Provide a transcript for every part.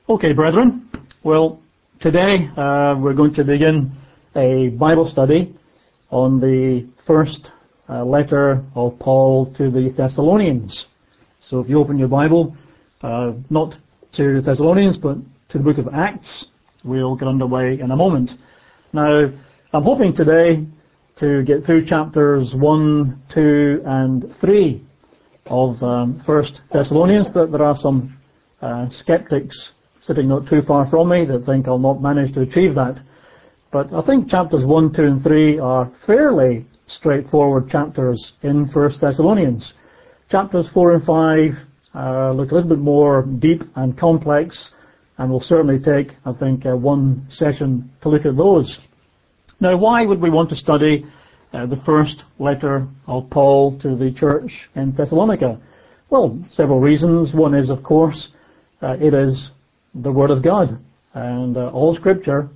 Okay, brethren. Well, today we're going to begin a Bible study on the first letter of Paul to the Thessalonians. So if you open your Bible, not to the Thessalonians, but to the book of Acts, we'll get underway in a moment. Now, I'm hoping today to get through chapters 1, 2, and 3 of First Thessalonians, but there are some skeptics sitting not too far from me that think I'll not manage to achieve that. But I think chapters 1, 2, and 3 are fairly straightforward chapters in First Thessalonians. Chapters 4 and 5 look a little bit more deep and complex, and will certainly take, I think, one session to look at those. Now, why would we want to study the first letter of Paul to the church in Thessalonica? Well, several reasons. One is, of course, it is the Word of God, and all Scripture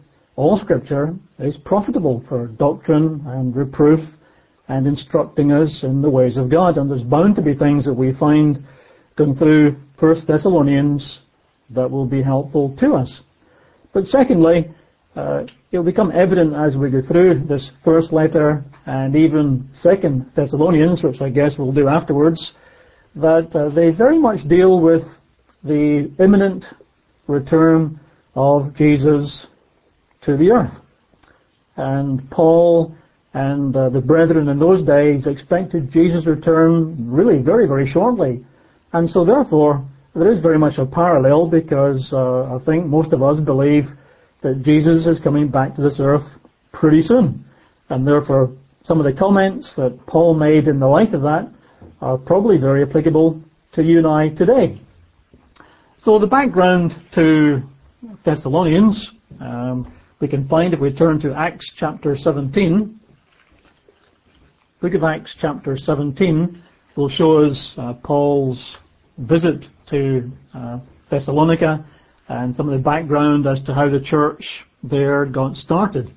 is profitable for doctrine and reproof and instructing us in the ways of God. And there's bound to be things that we find going through First Thessalonians that will be helpful to us. But secondly, it will become evident as we go through this first letter and even Second Thessalonians, which I guess we'll do afterwards, that they very much deal with the imminent return of Jesus to the earth. And Paul and the brethren in those days expected Jesus' return really very, very shortly. And so therefore, there is very much a parallel, because I think most of us believe that Jesus is coming back to this earth pretty soon. And therefore, some of the comments that Paul made in the light of that are probably very applicable to you and I today. So the background to Thessalonians, we can find if we turn to Acts chapter 17. Book of Acts chapter 17 will show us Paul's visit to Thessalonica and some of the background as to how the church there got started.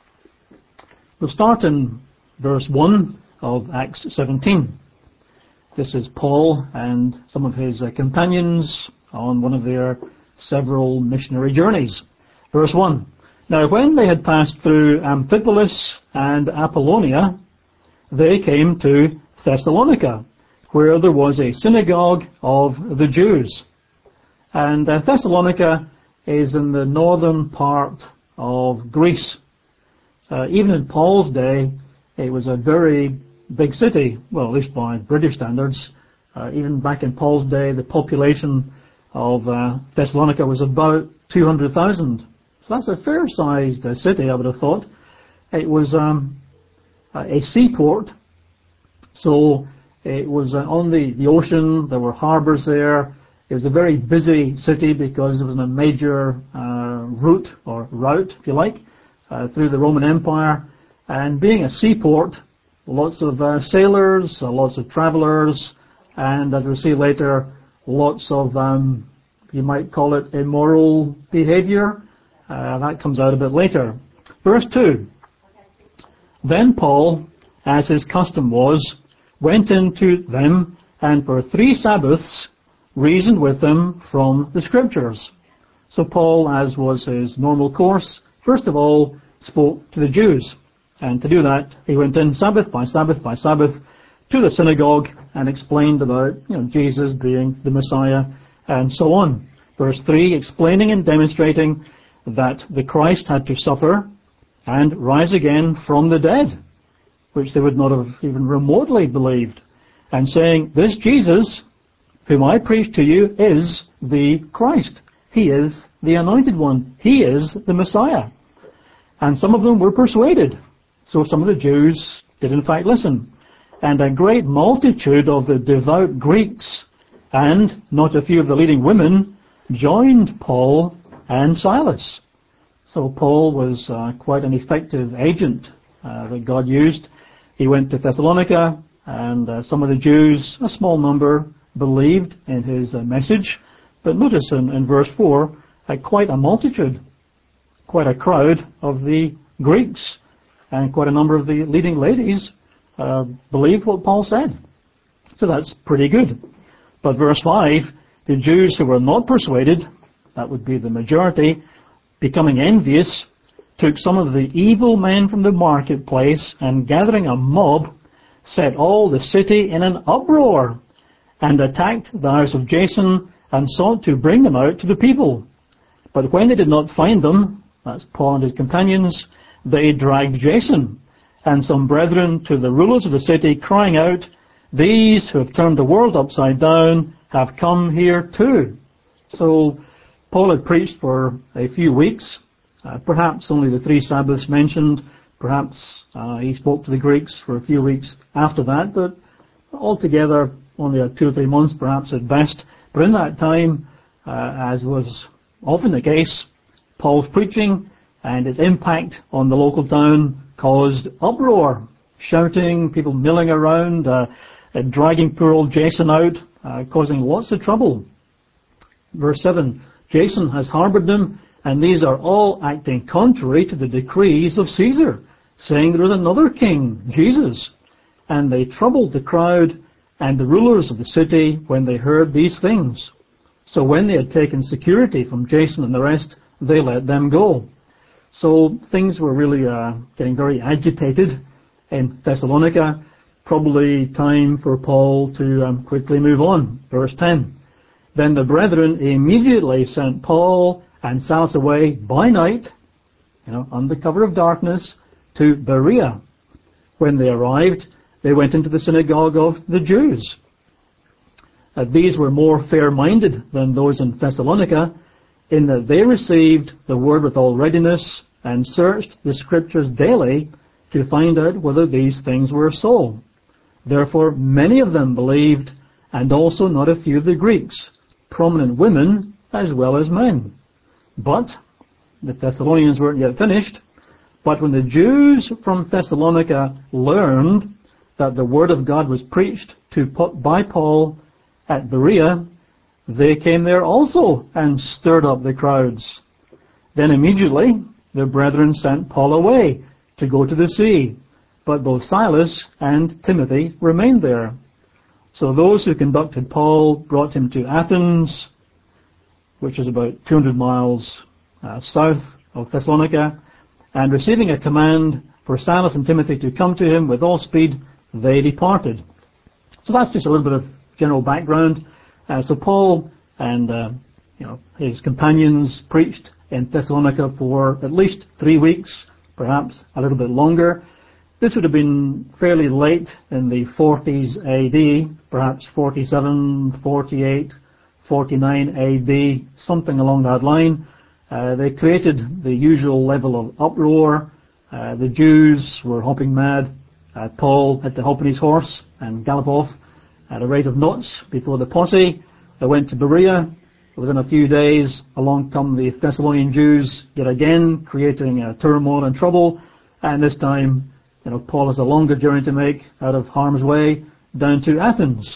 We'll start in verse 1 of Acts 17. This is Paul and some of his companions on one of their several missionary journeys. Verse 1. Now when they had passed through Amphipolis and Apollonia, they came to Thessalonica, where there was a synagogue of the Jews. And Thessalonica is in the northern part of Greece. Even in Paul's day, it was a very big city, well, at least by British standards. Even back in Paul's day, the population of Thessalonica was about 200,000. So that's a fair-sized city, I would have thought. It was a seaport, so it was on the ocean. There were harbours there. It was a very busy city because it was on a major route, if you like, through the Roman Empire. And being a seaport, lots of sailors, lots of travellers, and as we'll see later, lots of, you might call it immoral behaviour. That comes out a bit later. Verse 2. Then Paul, as his custom was, went into them, and for 3 Sabbaths reasoned with them from the Scriptures. So Paul, as was his normal course, first of all spoke to the Jews. And to do that, he went in Sabbath by Sabbath by Sabbath to the synagogue and explained about Jesus being the Messiah and so on. Verse 3, explaining and demonstrating that the Christ had to suffer and rise again from the dead, which they would not have even remotely believed, and saying, this Jesus, whom I preach to you, is the Christ. He is the Anointed One. He is the Messiah. And some of them were persuaded. So some of the Jews did in fact listen. And a great multitude of the devout Greeks, and not a few of the leading women, joined Paul and Silas. So Paul was quite an effective agent that God used. He went to Thessalonica, and some of the Jews, a small number, believed in his message. But notice in verse 4, quite a multitude, quite a crowd of the Greeks, and quite a number of the leading ladies believed what Paul said. So that's pretty good. But verse 5, the Jews who were not persuaded that would be the majority, becoming envious, took some of the evil men from the marketplace and gathering a mob, set all the city in an uproar and attacked the house of Jason and sought to bring them out to the people. But when they did not find them, that's Paul and his companions, they dragged Jason and some brethren to the rulers of the city, crying out, "These who have turned the world upside down have come here too." So Paul had preached for a few weeks, perhaps only the 3 Sabbaths mentioned. Perhaps he spoke to the Greeks for a few weeks after that, but altogether only 2 or 3 months perhaps at best. But in that time, as was often the case, Paul's preaching and its impact on the local town caused uproar, shouting, people milling around, dragging poor old Jason out, causing lots of trouble. Verse 7, Jason has harbored them, and these are all acting contrary to the decrees of Caesar, saying there is another king, Jesus. And they troubled the crowd and the rulers of the city when they heard these things. So when they had taken security from Jason and the rest, they let them go. So things were really getting very agitated in Thessalonica. Probably time for Paul to quickly move on. Verse 10. Then the brethren immediately sent Paul and Silas away by night, under cover of darkness, to Berea. When they arrived, they went into the synagogue of the Jews. These were more fair-minded than those in Thessalonica, in that they received the word with all readiness and searched the Scriptures daily to find out whether these things were so. Therefore many of them believed, and also not a few of the Greeks, prominent women as well as men. But the Thessalonians weren't yet finished. But when the Jews from Thessalonica learned that the word of God was preached by Paul at Berea, they came there also and stirred up the crowds. Then immediately the brethren sent Paul away to go to the sea, but both Silas and Timothy remained there. So those who conducted Paul brought him to Athens, which is about 200 miles south of Thessalonica, and receiving a command for Silas and Timothy to come to him with all speed, they departed. So that's just a little bit of general background. So Paul and his companions preached in Thessalonica for at least 3 weeks, perhaps a little bit longer. This would have been fairly late in the 40s AD, perhaps 47, 48, 49 AD, something along that line. They created the usual level of uproar. The Jews were hopping mad. Paul had to hop on his horse and gallop off at a rate of knots before the posse. They went to Berea. Within a few days, along come the Thessalonian Jews yet again, creating turmoil and trouble. And this time, Paul has a longer journey to make out of harm's way down to Athens.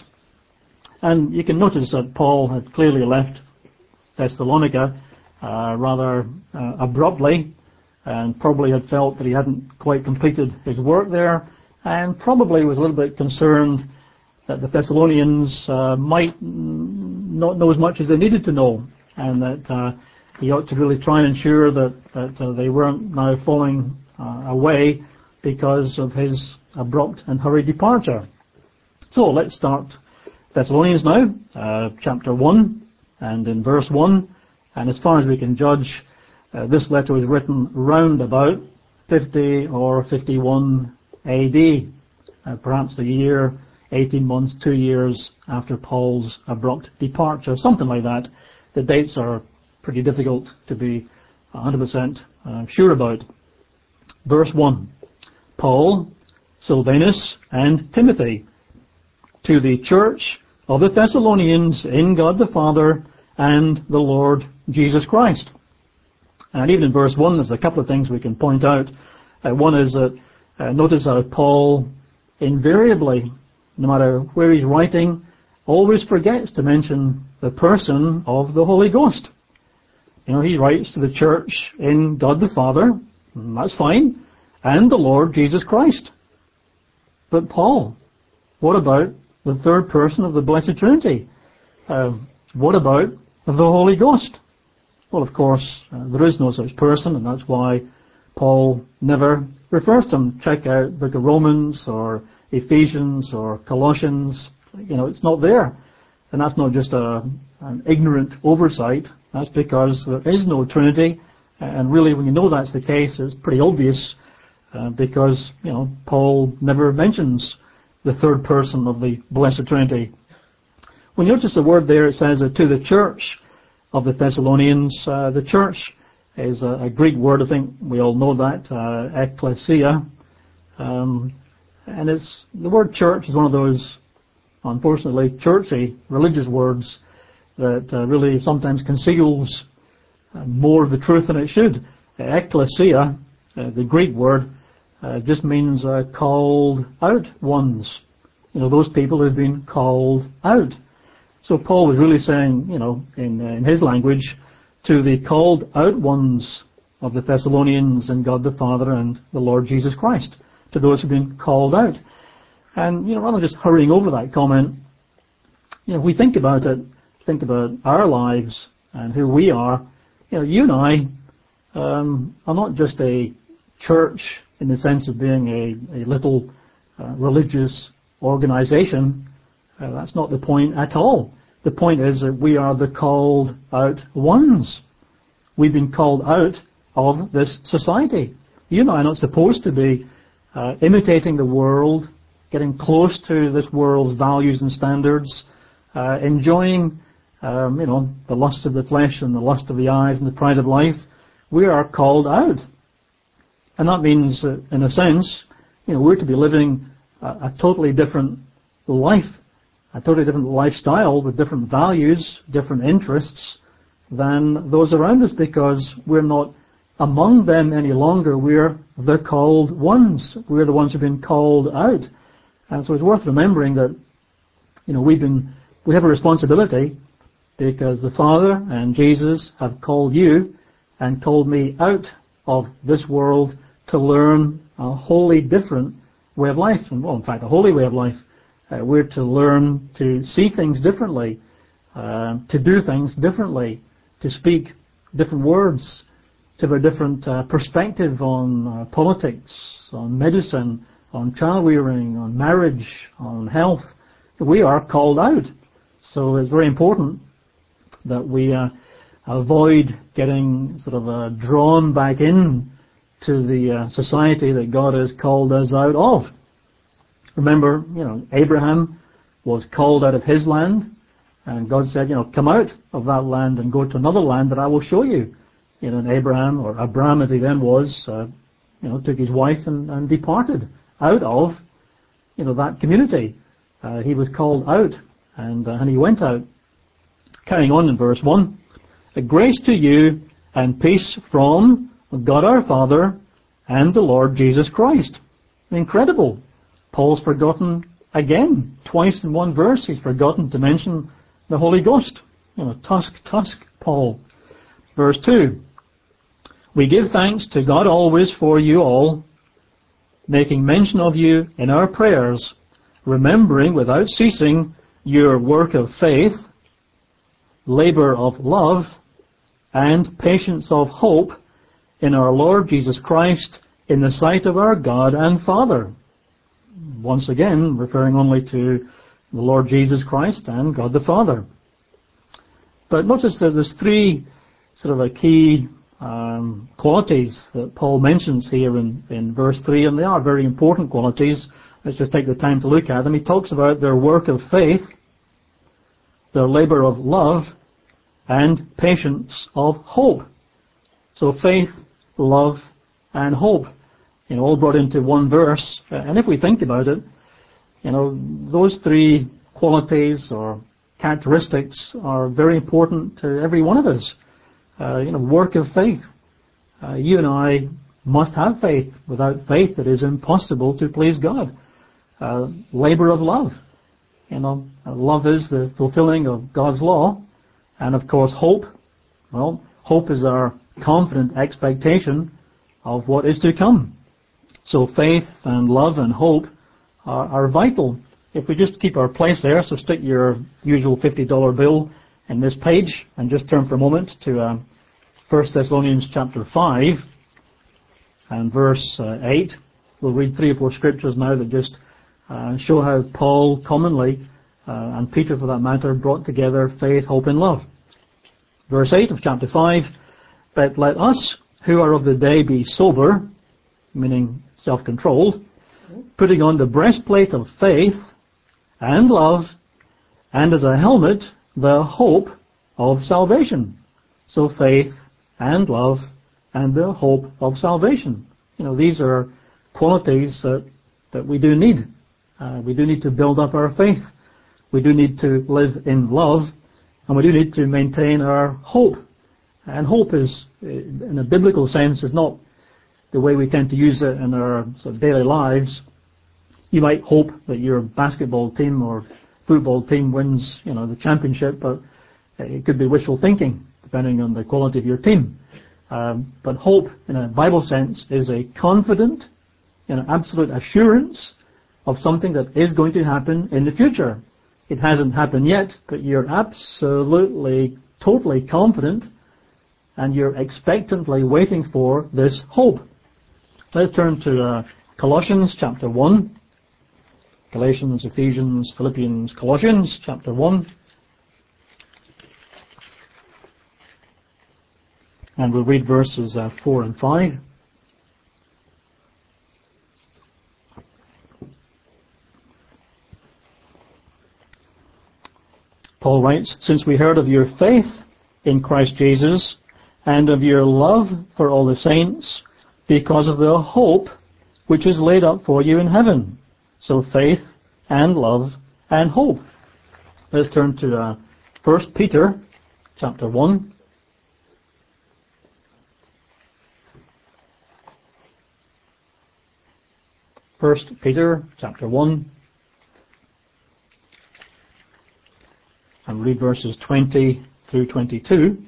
And you can notice that Paul had clearly left Thessalonica rather abruptly, and probably had felt that he hadn't quite completed his work there, and probably was a little bit concerned that the Thessalonians might not know as much as they needed to know, and that he ought to really try and ensure that they weren't now falling away because of his abrupt and hurried departure. So let's start Thessalonians now, chapter 1, and in verse 1. And as far as we can judge, this letter was written round about 50 or 51 AD, perhaps a year, 18 months, 2 years after Paul's abrupt departure, something like that. The dates are pretty difficult to be 100% sure about. Verse 1, Paul, Silvanus, and Timothy, to the church of the Thessalonians in God the Father and the Lord Jesus Christ. And even in verse 1, there's a couple of things we can point out. One is that notice that Paul invariably, no matter where he's writing, always forgets to mention the person of the Holy Ghost. He writes to the church in God the Father, and that's fine, and the Lord Jesus Christ. But Paul, what about the third person of the Blessed Trinity? What about the Holy Ghost? Well, of course, there is no such person, and that's why Paul never refers to him. Check out the book of Romans or Ephesians or Colossians. It's not there. And that's not just an ignorant oversight. That's because there is no Trinity. And really, when you know that's the case, it's pretty obvious because, Paul never mentions the third person of the Blessed Trinity. When you notice the word there, it says to the church of the Thessalonians. The church is a Greek word. I think we all know that, ecclesia. And the word church is one of those, unfortunately, churchy, religious words that really sometimes conceals more of the truth than it should. Ecclesia, the Greek word, just means called out ones. Those people who've been called out. So Paul was really saying, in his language, to the called out ones of the Thessalonians and God the Father and the Lord Jesus Christ, to those who've been called out. And, rather than just hurrying over that comment, if we think about it, think about our lives and who we are, you and I are not just a church in the sense of being a little religious organization. That's not the point at all. The point is that we are the called out ones. We've been called out of this society. You and I are not supposed to be imitating the world, getting close to this world's values and standards, enjoying, the lust of the flesh and the lust of the eyes and the pride of life. We are called out. And that means, in a sense, we're to be living a totally different life, a totally different lifestyle with different values, different interests than those around us, because we're not among them any longer. We're the called ones. We're the ones who've been called out. And so it's worth remembering that, we have a responsibility because the Father and Jesus have called you and called me out of this world to learn a wholly different way of life. And, in fact, a holy way of life. We're to learn to see things differently, to do things differently, to speak different words, to have a different perspective on politics, on medicine, on child rearing, on marriage, on health. We are called out. So it's very important that we avoid getting sort of drawn back in to the society that God has called us out of. Remember, Abraham was called out of his land, and God said, come out of that land and go to another land that I will show you. And Abraham, or Abram as he then was, took his wife and departed out of, that community. He was called out, and he went out. Carrying on in verse 1, grace to you and peace from God our Father and the Lord Jesus Christ. Incredible. Paul's forgotten again, twice in one verse, he's forgotten to mention the Holy Ghost. Tusk, Paul. Verse 2, we give thanks to God always for you all, making mention of you in our prayers, remembering without ceasing your work of faith, labor of love, and patience of hope in our Lord Jesus Christ in the sight of our God and Father. Once again, referring only to the Lord Jesus Christ and God the Father. But notice that there's three sort of key qualities that Paul mentions here in verse 3, and they are very important qualities. Let's just take the time to look at them. He talks about their work of faith, their labor of love, and patience of hope. So faith, love, and hope, all brought into one verse. And if we think about it, those three qualities or characteristics are very important to every one of us. Work of faith. You and I must have faith. Without faith, it is impossible to please God. Labor of love. Love is the fulfilling of God's law. And of course, hope. Well, hope is our confident expectation of what is to come. So faith and love and hope are vital. If we just keep our place there, so stick your usual $50 bill in this page and just turn for a moment to 1 Thessalonians chapter 5 and verse 8. We'll read 3 or 4 scriptures now that just show how Paul commonly, and Peter for that matter, brought together faith, hope and love. Verse 8 of chapter 5, "But let us who are of the day be sober," meaning self-controlled, "putting on the breastplate of faith and love, and as a helmet the hope of salvation." So faith and love and the hope of salvation. These are qualities that we do need. We do need to build up our faith. We do need to live in love, and we do need to maintain our hope. And hope is, in a biblical sense, is not the way we tend to use it in our sort of daily lives. You might hope that your basketball team or football team wins, the championship, but it could be wishful thinking, depending on the quality of your team. But hope, in a Bible sense, is a confident, absolute assurance of something that is going to happen in the future. It hasn't happened yet, but you're absolutely, totally confident, and you're expectantly waiting for this hope. Let's turn to Colossians chapter 1. Galatians, Ephesians, Philippians, Colossians chapter 1. And we'll read verses 4 and 5. Paul writes, "Since we heard of your faith in Christ Jesus and of your love for all the saints, because of the hope which is laid up for you in heaven." So faith and love and hope. Let's turn to 1 Peter chapter 1. 1 Peter chapter 1, and read verses 20 through 22.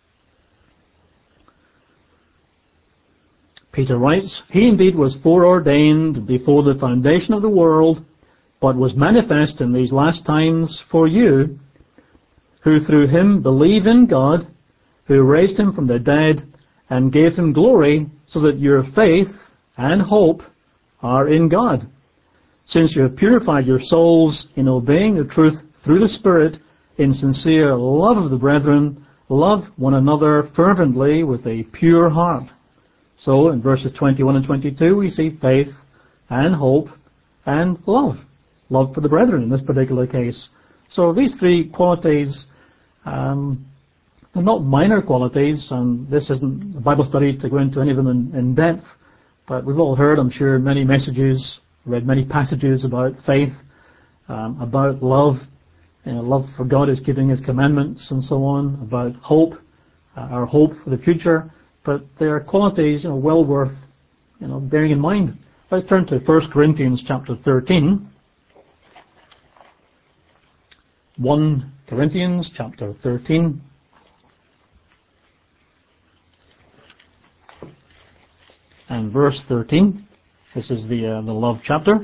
Peter writes, "He indeed was foreordained before the foundation of the world, but was manifest in these last times for you, who through him believe in God, who raised him from the dead and gave him glory, so that your faith and hope are in God. Since you have purified your souls in obeying the truth through the Spirit, in sincere love of the brethren, love one another fervently with a pure heart." So in verses 21 and 22 we see faith and hope and love. Love for the brethren in this particular case. So these 3 qualities, they're not minor qualities, and this isn't a Bible study to go into any of them in depth, but we've all heard, I'm sure, many messages, read many passages about faith, about love. Love for God is keeping His commandments and so on, about hope, our hope for the future. But there are qualities, well worth, bearing in mind. Let's turn to 1 Corinthians chapter 13. 1 Corinthians chapter 13. And verse 13. This is the love chapter,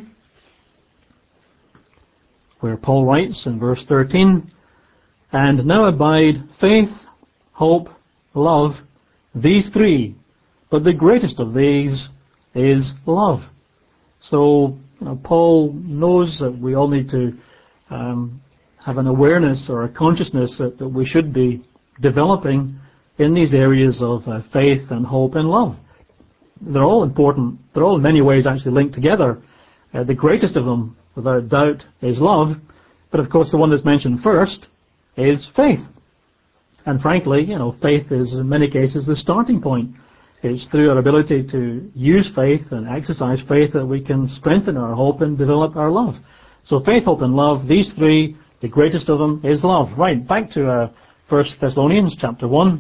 where Paul writes in verse 13, "And now abide faith, hope, love, these 3, but the greatest of these is love." So Paul knows that we all need to have an awareness or a consciousness that we should be developing in these areas of faith and hope and love. They're all important. They're all in many ways actually linked together. The greatest of them, without doubt, is love. But of course the one that's mentioned first is faith. And frankly, faith is in many cases the starting point. It's through our ability to use faith and exercise faith that we can strengthen our hope and develop our love. So faith, hope and love, these 3, the greatest of them is love. Right, back to 1 Thessalonians chapter 1.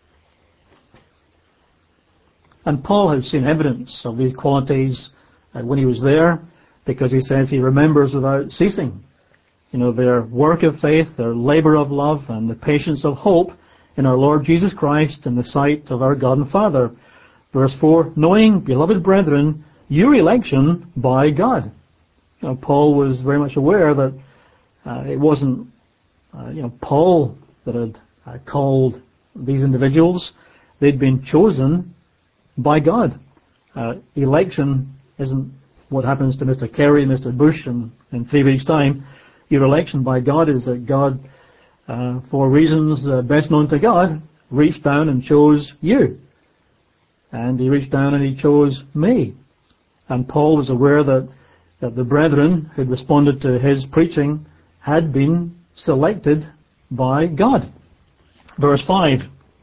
And Paul has seen evidence of these qualities when he was there, because he says he remembers without ceasing. Their work of faith, their labor of love, and the patience of hope in our Lord Jesus Christ in the sight of our God and Father. Verse 4, "Knowing, beloved brethren, your election by God." Paul was very much aware that it wasn't Paul that had called these individuals. they'd been chosen by God. Election isn't what happens to Mr. Kerry, Mr. Bush in 3 weeks' time. Your election by God is that God, for reasons best known to God, reached down and chose you. And He reached down and He chose me. And Paul was aware that the brethren who'd responded to his preaching had been selected by God. Verse 5.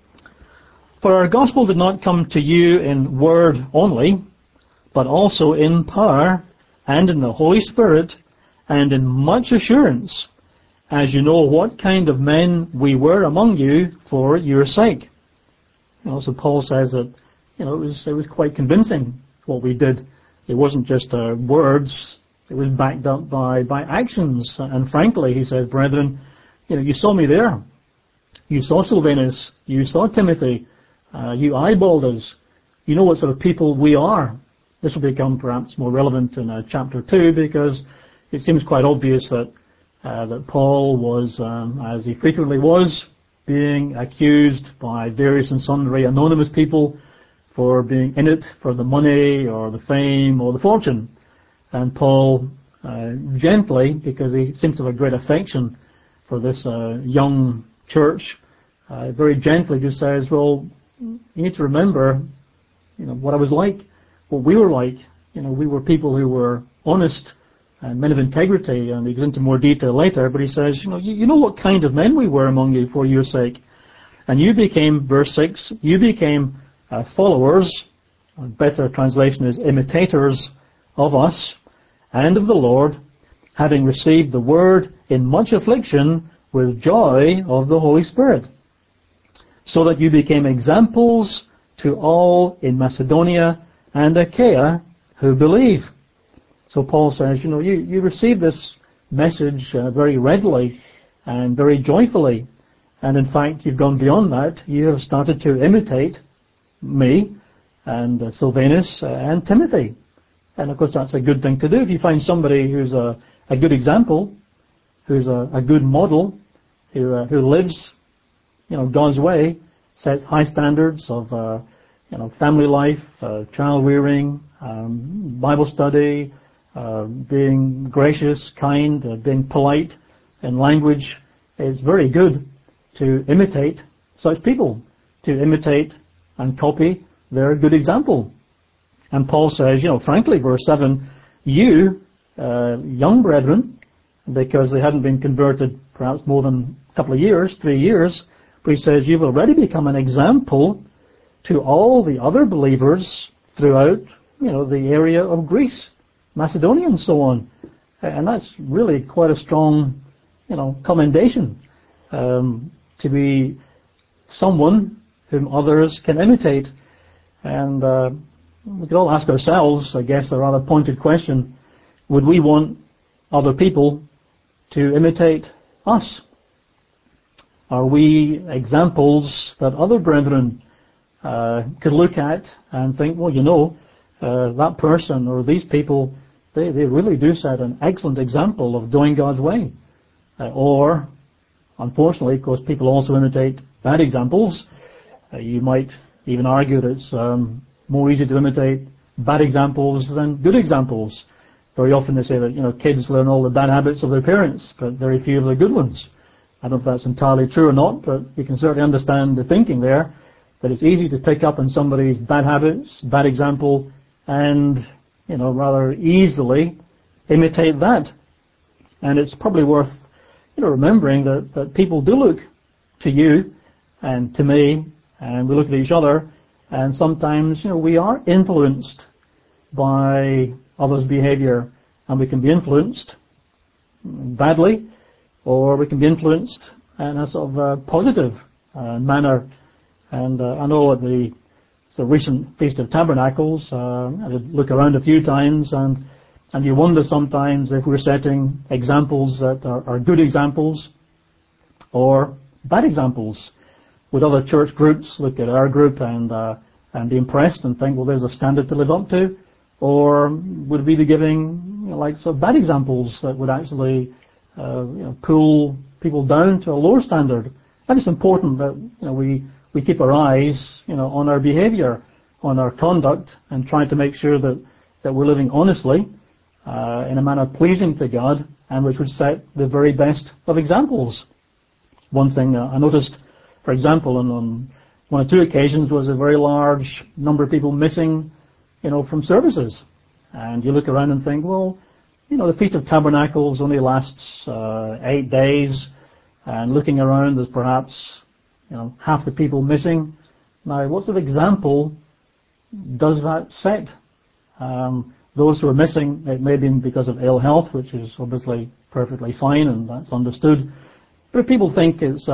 For our gospel did not come to you in word only, but also in power and in the Holy Spirit and in much assurance, as you know what kind of men we were among you for your sake. So Paul says that it was quite convincing what we did. It wasn't just words, it was backed up by actions. And frankly, he says, brethren, you saw me there. You saw Silvanus, you saw Timothy, you eyeballed us. You know what sort of people we are. This will become perhaps more relevant in chapter 2, because it seems quite obvious that Paul was, as he frequently was, being accused by various and sundry anonymous people for being in it for the money or the fame or the fortune. And Paul gently, because he seems to have a great affection for this young church, very gently just says, well, you need to remember what I was like, what we were like. We were people who were honest and men of integrity, and he goes into more detail later, but he says, you know what kind of men we were among you for your sake. And you became, verse 6, you became followers, a better translation is imitators of us and of the Lord, having received the word in much affliction with joy of the Holy Spirit, so that you became examples to all in Macedonia and Achaia who believe. So Paul says, you received this message very readily and very joyfully. And in fact, you've gone beyond that. You have started to imitate me and Silvanus and Timothy. And of course, that's a good thing to do. If you find somebody who's a good example, who's a good model, who lives, God's way, sets high standards of, family life, child rearing, Bible study, being gracious, kind, being polite in language, it's very good to imitate such people, to imitate and copy their good example. And Paul says, frankly, verse 7, you, young brethren, because they hadn't been converted perhaps more than a couple of years, 3 years, but he says, you've already become an example to all the other believers throughout, the area of Greece, Macedonia and so on. And that's really quite a strong, commendation, to be someone whom others can imitate. And we could all ask ourselves, I guess, a rather pointed question, would we want other people to imitate us? Are we examples that other brethren could look at and think, well, that person or these people, they really do set an excellent example of doing God's way. Or, unfortunately, of course, people also imitate bad examples. You might even argue that it's more easy to imitate bad examples than good examples. Very often they say that, kids learn all the bad habits of their parents, but very few of the good ones. I don't know if that's entirely true or not, but you can certainly understand the thinking there, that it's easy to pick up on somebody's bad habits, bad example, and, rather easily imitate that. And it's probably worth, remembering that people do look to you and to me, and we look at each other, and sometimes, we are influenced by others' behavior, and we can be influenced badly, or we can be influenced in a sort of positive manner. And I know at the recent Feast of Tabernacles, I did look around a few times, and you wonder sometimes if we're setting examples that are good examples or bad examples. Would other church groups look at our group and be impressed and think, well, there's a standard to live up to? Or would we be giving bad examples that would actually pull people down to a lower standard? And it's important that we we keep our eyes, on our behavior, on our conduct, and try to make sure that we're living honestly, in a manner pleasing to God, and which would set the very best of examples. One thing I noticed, for example, on one or two occasions, was a very large number of people missing, from services. And you look around and think, well, the Feast of Tabernacles only lasts 8 days, and looking around, there's perhaps, half the people missing. Now, what sort of example does that set? Those who are missing, it may be because of ill health, which is obviously perfectly fine, and that's understood. But if people think it's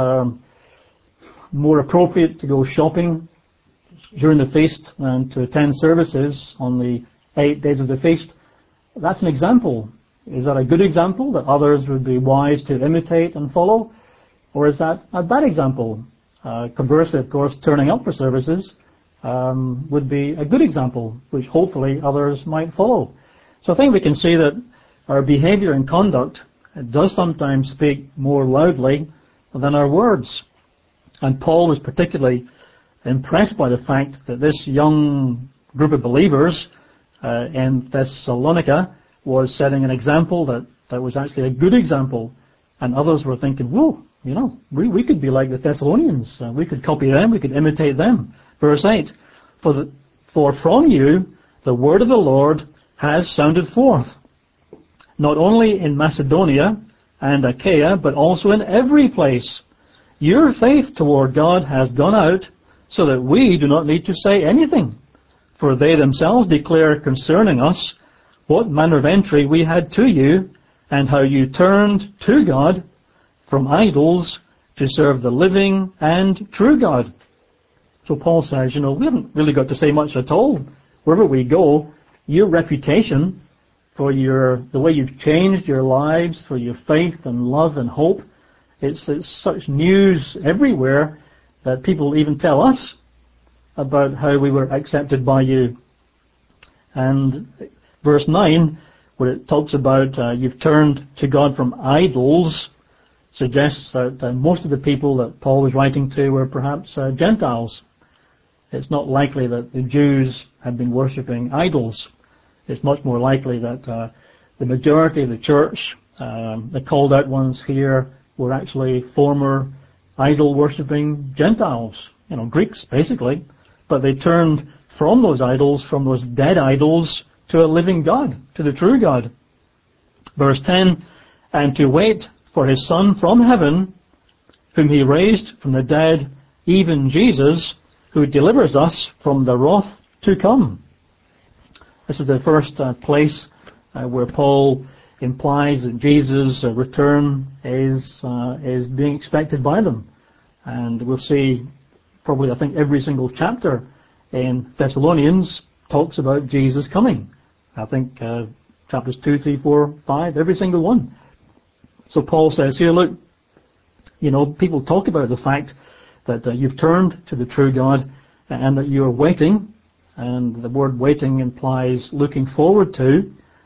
more appropriate to go shopping during the feast than to attend services on the 8 days of the feast, that's an example. Is that a good example that others would be wise to imitate and follow? Or is that a bad example? Conversely, of course, turning up for services would be a good example, which hopefully others might follow. So I think we can see that our behavior and conduct does sometimes speak more loudly than our words. And Paul was particularly impressed by the fact that this young group of believers in Thessalonica was setting an example that was actually a good example. And others were thinking, whoa, we could be like the Thessalonians. We could copy them. We could imitate them. Verse 8, For from you the word of the Lord has sounded forth, not only in Macedonia and Achaia, but also in every place. Your faith toward God has gone out, so that we do not need to say anything. For they themselves declare concerning us what manner of entry we had to you, and how you turned to God from idols to serve the living and true God. So Paul says, we haven't really got to say much at all. Wherever we go, your reputation for the way you've changed your lives, for your faith and love and hope, it's such news everywhere that people even tell us about how we were accepted by you. And verse 9, where it talks about you've turned to God from idols, suggests that most of the people that Paul was writing to were perhaps Gentiles. It's not likely that the Jews had been worshipping idols. It's much more likely that the majority of the church, the called out ones here, were actually former idol-worshipping Gentiles, Greeks basically. But they turned from those idols, from those dead idols, to a living God, to the true God. Verse 10, And to wait for His Son from heaven, whom He raised from the dead, even Jesus, who delivers us from the wrath to come. This is the first place where Paul implies that Jesus' return is being expected by them. And we'll see probably, I think, every single chapter in Thessalonians talks about Jesus coming. I think chapters 2, 3, 4, 5, every single one. So Paul says here, look, people talk about the fact that you've turned to the true God and that you're waiting, and the word waiting implies looking forward to,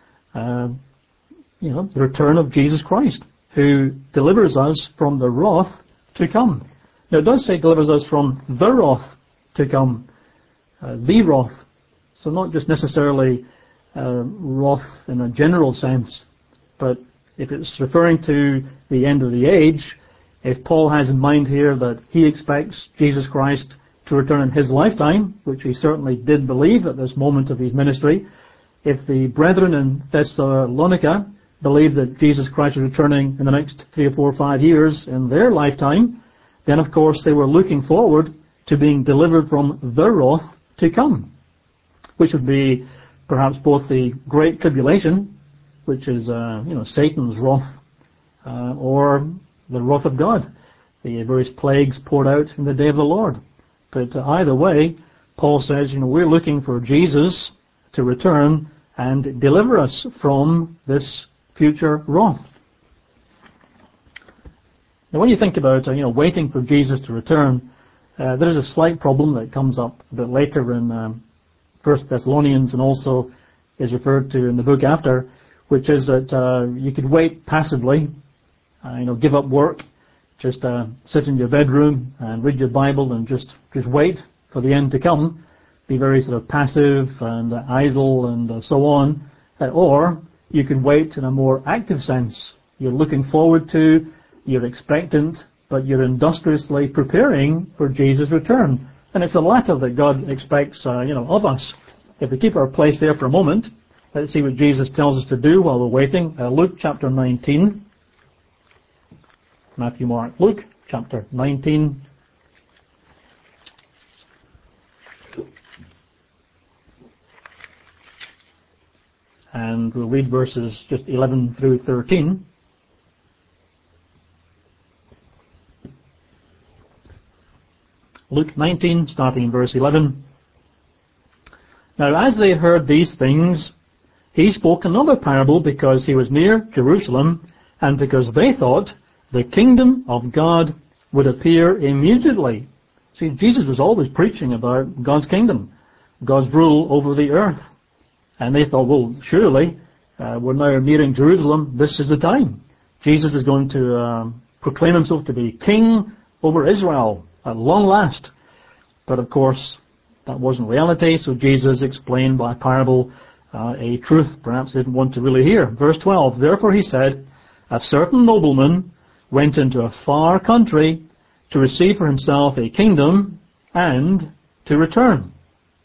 the return of Jesus Christ, who delivers us from the wrath to come. Now it does say delivers us from the wrath to come, the wrath. So not just necessarily wrath in a general sense, but if it's referring to the end of the age, if Paul has in mind here that he expects Jesus Christ to return in his lifetime, which he certainly did believe at this moment of his ministry, if the brethren in Thessalonica believe that Jesus Christ is returning in the next 3 or 4 or 5 years in their lifetime, then of course they were looking forward to being delivered from the wrath to come, which would be perhaps both the Great Tribulation, which is Satan's wrath, or the wrath of God, the various plagues poured out in the day of the Lord. But either way, Paul says, we're looking for Jesus to return and deliver us from this future wrath. Now, when you think about waiting for Jesus to return, there is a slight problem that comes up a bit later in 1 Thessalonians, and also is referred to in the book after, which is that you could wait passively, give up work, just sit in your bedroom and read your Bible and just wait for the end to come, be very sort of passive and idle and so on, or you can wait in a more active sense. You're looking forward to, you're expectant, but you're industriously preparing for Jesus' return. And it's the latter that God expects of us. If we keep our place there for a moment, let's see what Jesus tells us to do while we're waiting. Luke chapter 19. Matthew, Mark, Luke chapter 19. And we'll read verses just 11 through 13. Luke 19, starting in verse 11. Now as they heard these things, he spoke another parable because he was near Jerusalem, and because they thought the kingdom of God would appear immediately. See, Jesus was always preaching about God's kingdom, God's rule over the earth. And they thought, well, surely we're now nearing Jerusalem. This is the time. Jesus is going to proclaim himself to be king over Israel at long last. But of course, that wasn't reality. So Jesus explained by parable a truth perhaps he didn't want to really hear. Verse 12, therefore he said, a certain nobleman went into a far country to receive for himself a kingdom and to return.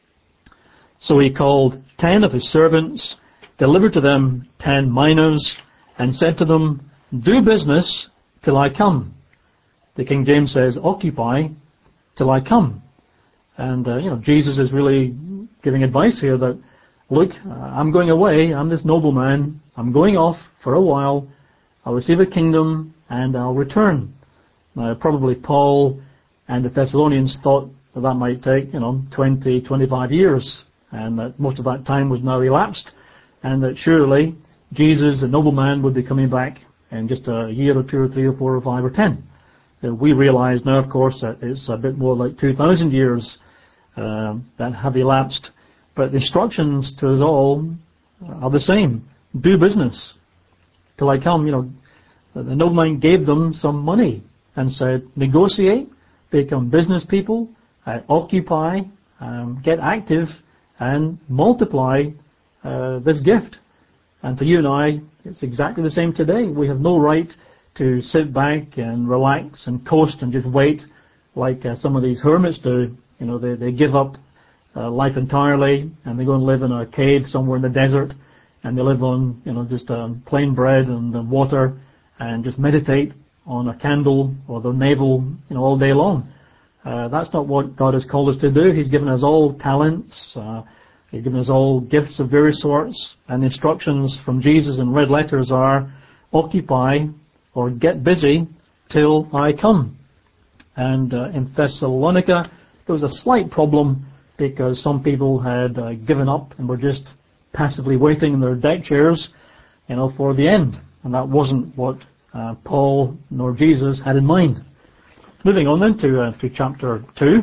So he called 10 of his servants, delivered to them 10 minas, and said to them, do business till I come. The King James says, occupy till I come. And, Jesus is really giving advice here that, look, I'm going away, I'm this nobleman, I'm going off for a while, I'll receive a kingdom, and I'll return. Now, probably Paul and the Thessalonians thought that might take, 20, 25 years. And that most of that time was now elapsed, and that surely Jesus, the nobleman, would be coming back in just a year or 2 or 3 or 4 or 5 or 10. We realize now, of course, that it's a bit more like 2,000 years that have elapsed. But the instructions to us all are the same. Do business till I come. The nobleman gave them some money and said, negotiate, become business people, occupy, get active, and multiply this gift. And for you and I, it's exactly the same today. We have no right to sit back and relax and coast and just wait like some of these hermits do. They give up life entirely, and they go and live in a cave somewhere in the desert, and they live on just plain bread and water, and just meditate on a candle or their navel all day long. That's not what God has called us to do. He's given us all talents. He's given us all gifts of various sorts. And the instructions from Jesus in red letters are, occupy or get busy till I come. And in Thessalonica, there was a slight problem because some people had given up and were just passively waiting in their deck chairs, for the end. And that wasn't what Paul nor Jesus had in mind. Moving on then to chapter 2.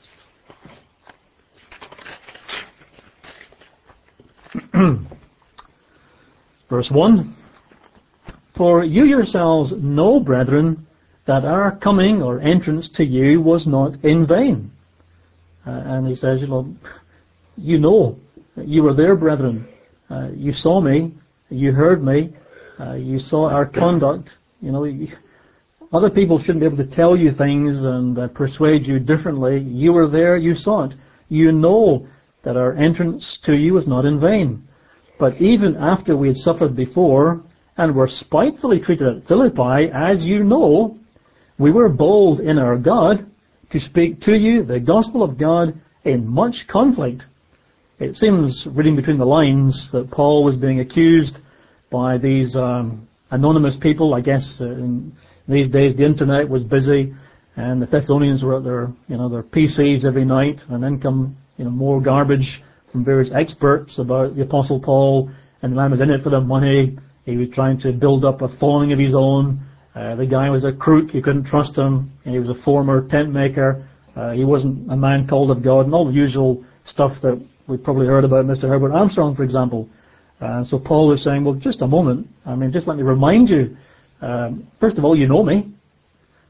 Verse 1. For you yourselves know, brethren, that our coming or entrance to you was not in vain. And he says, you know, you were there, brethren. You saw me, you heard me, you saw our conduct. Other people shouldn't be able to tell you things and persuade you differently. You were there, you saw it. You know that our entrance to you was not in vain. But even after we had suffered before and were spitefully treated at Philippi, as you know, we were bold in our God to speak to you the gospel of God in much conflict. It seems, reading between the lines, that Paul was being accused by these anonymous people. I guess in these days the internet was busy, and the Thessalonians were at their PCs every night, and then come more garbage from various experts about the Apostle Paul, and the man was in it for the money. He was trying to build up a following of his own. The guy was a crook. You couldn't trust him. He was a former tent maker. He wasn't a man called of God, and all the usual stuff that we've probably heard about Mr. Herbert Armstrong, for example. So Paul was saying, well, just a moment. Just let me remind you. First of all, you know me.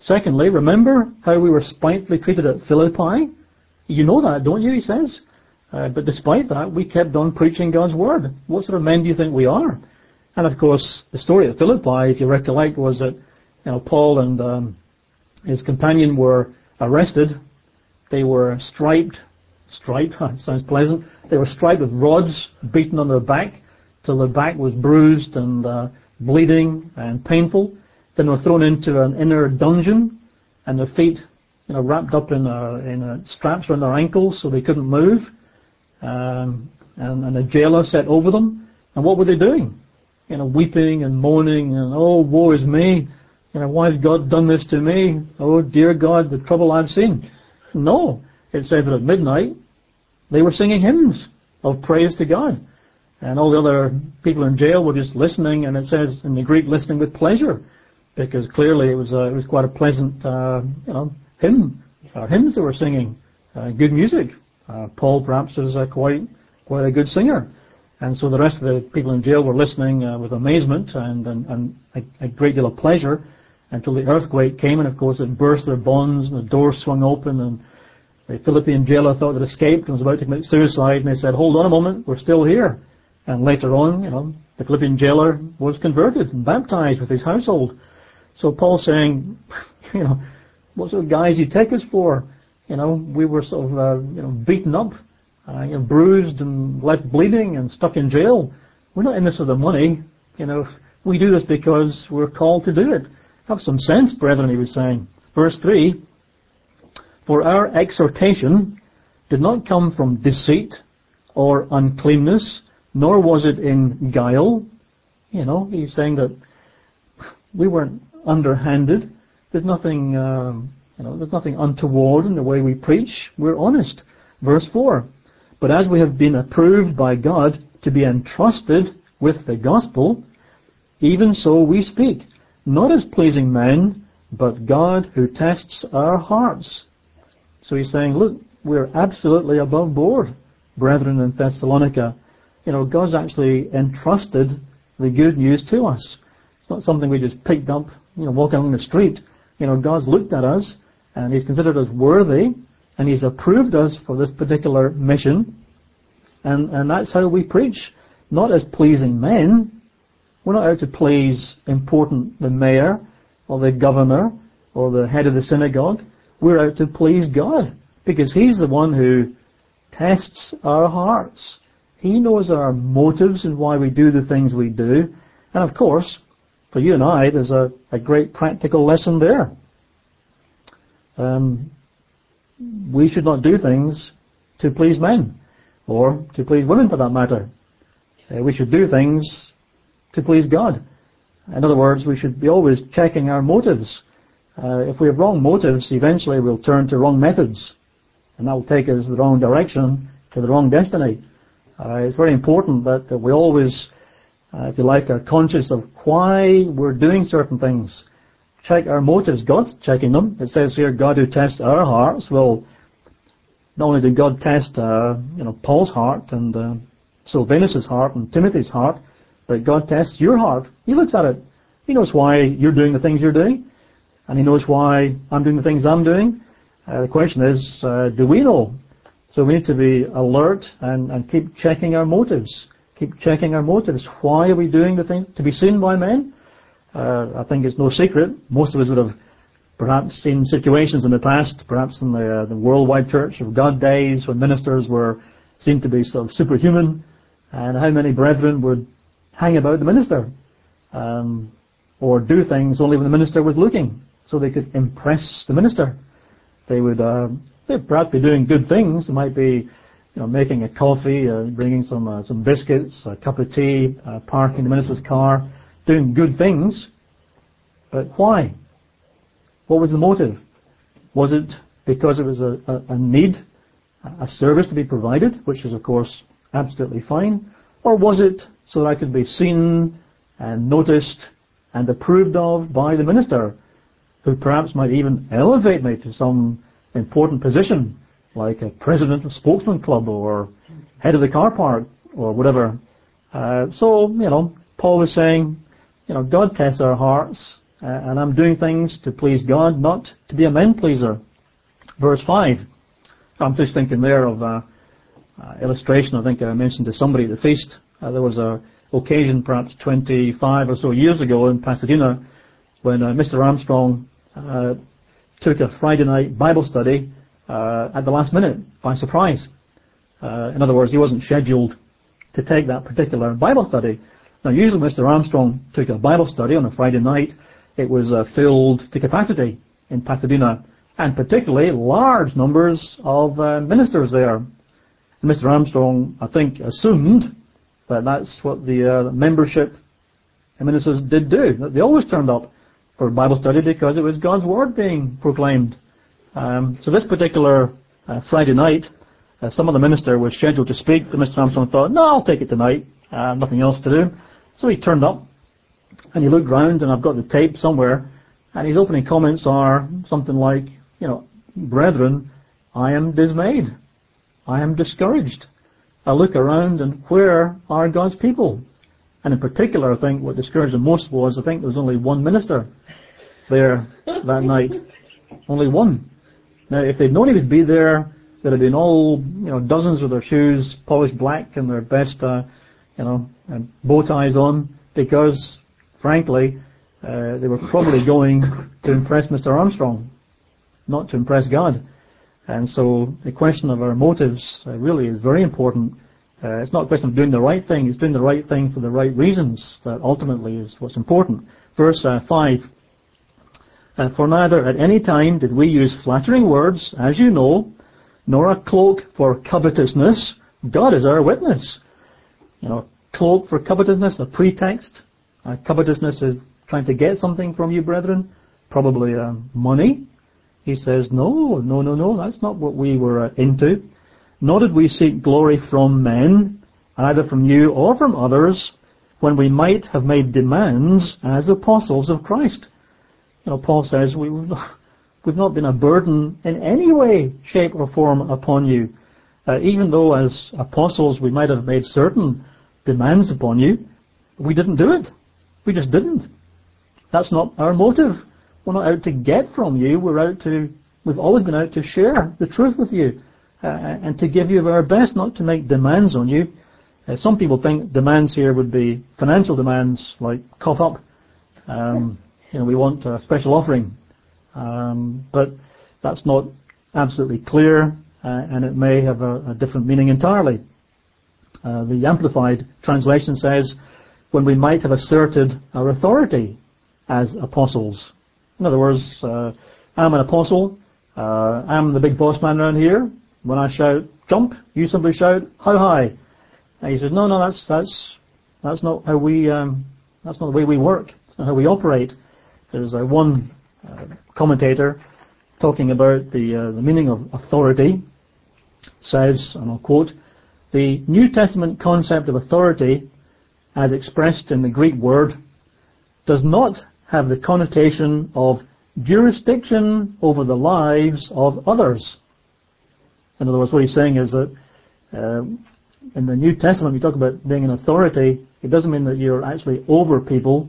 Secondly, remember how we were spitefully treated at Philippi? You know that, don't you, he says? But despite that, we kept on preaching God's word. What sort of men do you think we are? And of course, the story at Philippi, if you recollect, was that Paul and his companion were arrested. They were striped, sounds pleasant. They were striped with rods, beaten on their back, till their back was bruised and bleeding and painful. Then they were thrown into an inner dungeon, and their feet, wrapped up in straps around their ankles so they couldn't move. And a jailer sat over them. And what were they doing? Weeping and moaning and, oh, woe is me. Why has God done this to me? Oh, dear God, the trouble I've seen. No. It says that at midnight, they were singing hymns of praise to God. And all the other people in jail were just listening, and it says in the Greek, listening with pleasure. Because clearly it was quite a pleasant, hymns they were singing. Good music. Paul perhaps was quite a good singer. And so the rest of the people in jail were listening with amazement and a great deal of pleasure until the earthquake came, and of course it burst their bonds and the doors swung open, and the Philippian jailer thought they'd escaped and was about to commit suicide, and they said, hold on a moment, we're still here. And later on, the Philippian jailer was converted and baptized with his household. So Paul's saying, what sort of guys you take us for? We were sort of, beaten up, bruised and left bleeding and stuck in jail. We're not in this for the money. We do this because we're called to do it. Have some sense, brethren, he was saying. Verse 3, for our exhortation did not come from deceit or uncleanness, nor was it in guile. He's saying that we weren't underhanded. There's nothing, there's nothing untoward in the way we preach. We're honest. Verse 4, but as we have been approved by God to be entrusted with the gospel, even so we speak, not as pleasing men, but God who tests our hearts. So he's saying, look, we're absolutely above board, brethren in Thessalonica. God's actually entrusted the good news to us. It's not something we just picked up, walking along the street. God's looked at us, and he's considered us worthy, and he's approved us for this particular mission. And that's how we preach. Not as pleasing men. We're not out to please the mayor, or the governor, or the head of the synagogue. We're out to please God, because he's the one who tests our hearts. He knows our motives and why we do the things we do. And of course, for you and I, there's a great practical lesson there. We should not do things to please men, or to please women for that matter. We should do things to please God. In other words, we should be always checking our motives. If we have wrong motives, eventually we'll turn to wrong methods, and that will take us the wrong direction, to the wrong destiny. It's very important that we always, if you like, are conscious of why we're doing certain things. Check our motives. God's checking them. It says here, God who tests our hearts. Well, not only did God test, Paul's heart and Silvanus' heart and Timothy's heart, but God tests your heart. He looks at it. He knows why you're doing the things you're doing, and He knows why I'm doing the things I'm doing. The question is, do we know? So we need to be alert and keep checking our motives. Keep checking our motives. Why are we doing the thing? To be seen by men? I think it's no secret. Most of us would have perhaps seen situations in the past, perhaps in the worldwide Church of God days, when ministers seemed to be sort of superhuman, and how many brethren would hang about the minister, or do things only when the minister was looking, so they could impress the minister. They would they'd perhaps be doing good things. They might be making a coffee, bringing some biscuits, a cup of tea, parking the minister's car, doing good things. But why? What was the motive? Was it because it was a need, a service to be provided, which is of course absolutely fine? Or was it so that I could be seen and noticed and approved of by the minister, who perhaps might even elevate me to some important position, like a president of Spokesman Club or head of the car park or whatever? So Paul was saying, God tests our hearts, and I'm doing things to please God, not to be a men-pleaser. Verse 5. I'm just thinking there of illustration I think I mentioned to somebody at the feast. There was a occasion perhaps 25 or so years ago in Pasadena when Mr. Armstrong took a Friday night Bible study at the last minute by surprise. In other words, he wasn't scheduled to take that particular Bible study. Now usually Mr. Armstrong took a Bible study on a Friday night. It was filled to capacity in Pasadena, and particularly large numbers of ministers there. And Mr. Armstrong, I think, assumed that that's what the membership ministers did do. That they always turned up for Bible study because it was God's Word being proclaimed. So this particular Friday night, some other minister was scheduled to speak, but Mr. Armstrong thought, no, I'll take it tonight. Nothing else to do. So he turned up, and he looked round, and I've got the tape somewhere, and his opening comments are something like, brethren, I am dismayed. I am discouraged. I look around, and where are God's people? And in particular, I think what discouraged him most was, I think there was only one minister there that night. Only one. Now, if they'd known he would be there, there'd have been all, dozens with their shoes polished black and their best, and bow ties on, because, frankly, they were probably going to impress Mr. Armstrong, not to impress God. And so the question of our motives really is very important. It's not a question of doing the right thing, it's doing the right thing for the right reasons that ultimately is what's important. Verse 5. For neither at any time did we use flattering words, as you know, nor a cloak for covetousness. God is our witness. Cloak for covetousness, a pretext. Covetousness is trying to get something from you, brethren. Probably money. He says, no, that's not what we were into. Nor did we seek glory from men, either from you or from others, when we might have made demands as apostles of Christ. Paul says, we've not been a burden in any way, shape or form upon you. Even though as apostles we might have made certain demands upon you, we didn't do it. We just didn't. That's not our motive. We're not out to get from you. We've always been out to share the truth with you and to give you of our best, not to make demands on you. Some people think demands here would be financial demands, like cough up. We want a special offering. But that's not absolutely clear, and it may have a different meaning entirely. The Amplified translation says, when we might have asserted our authority as apostles. In other words, I'm an apostle, I'm the big boss man around here. When I shout, jump, you simply shout, how high? And he says, no, that's not how we, that's not the way we work. That's not how we operate. There's one commentator talking about the meaning of authority, says, and I'll quote, the New Testament concept of authority, as expressed in the Greek word, does not have the connotation of jurisdiction over the lives of others. In other words, what he's saying is that in the New Testament, we talk about being an authority. It doesn't mean that you're actually over people,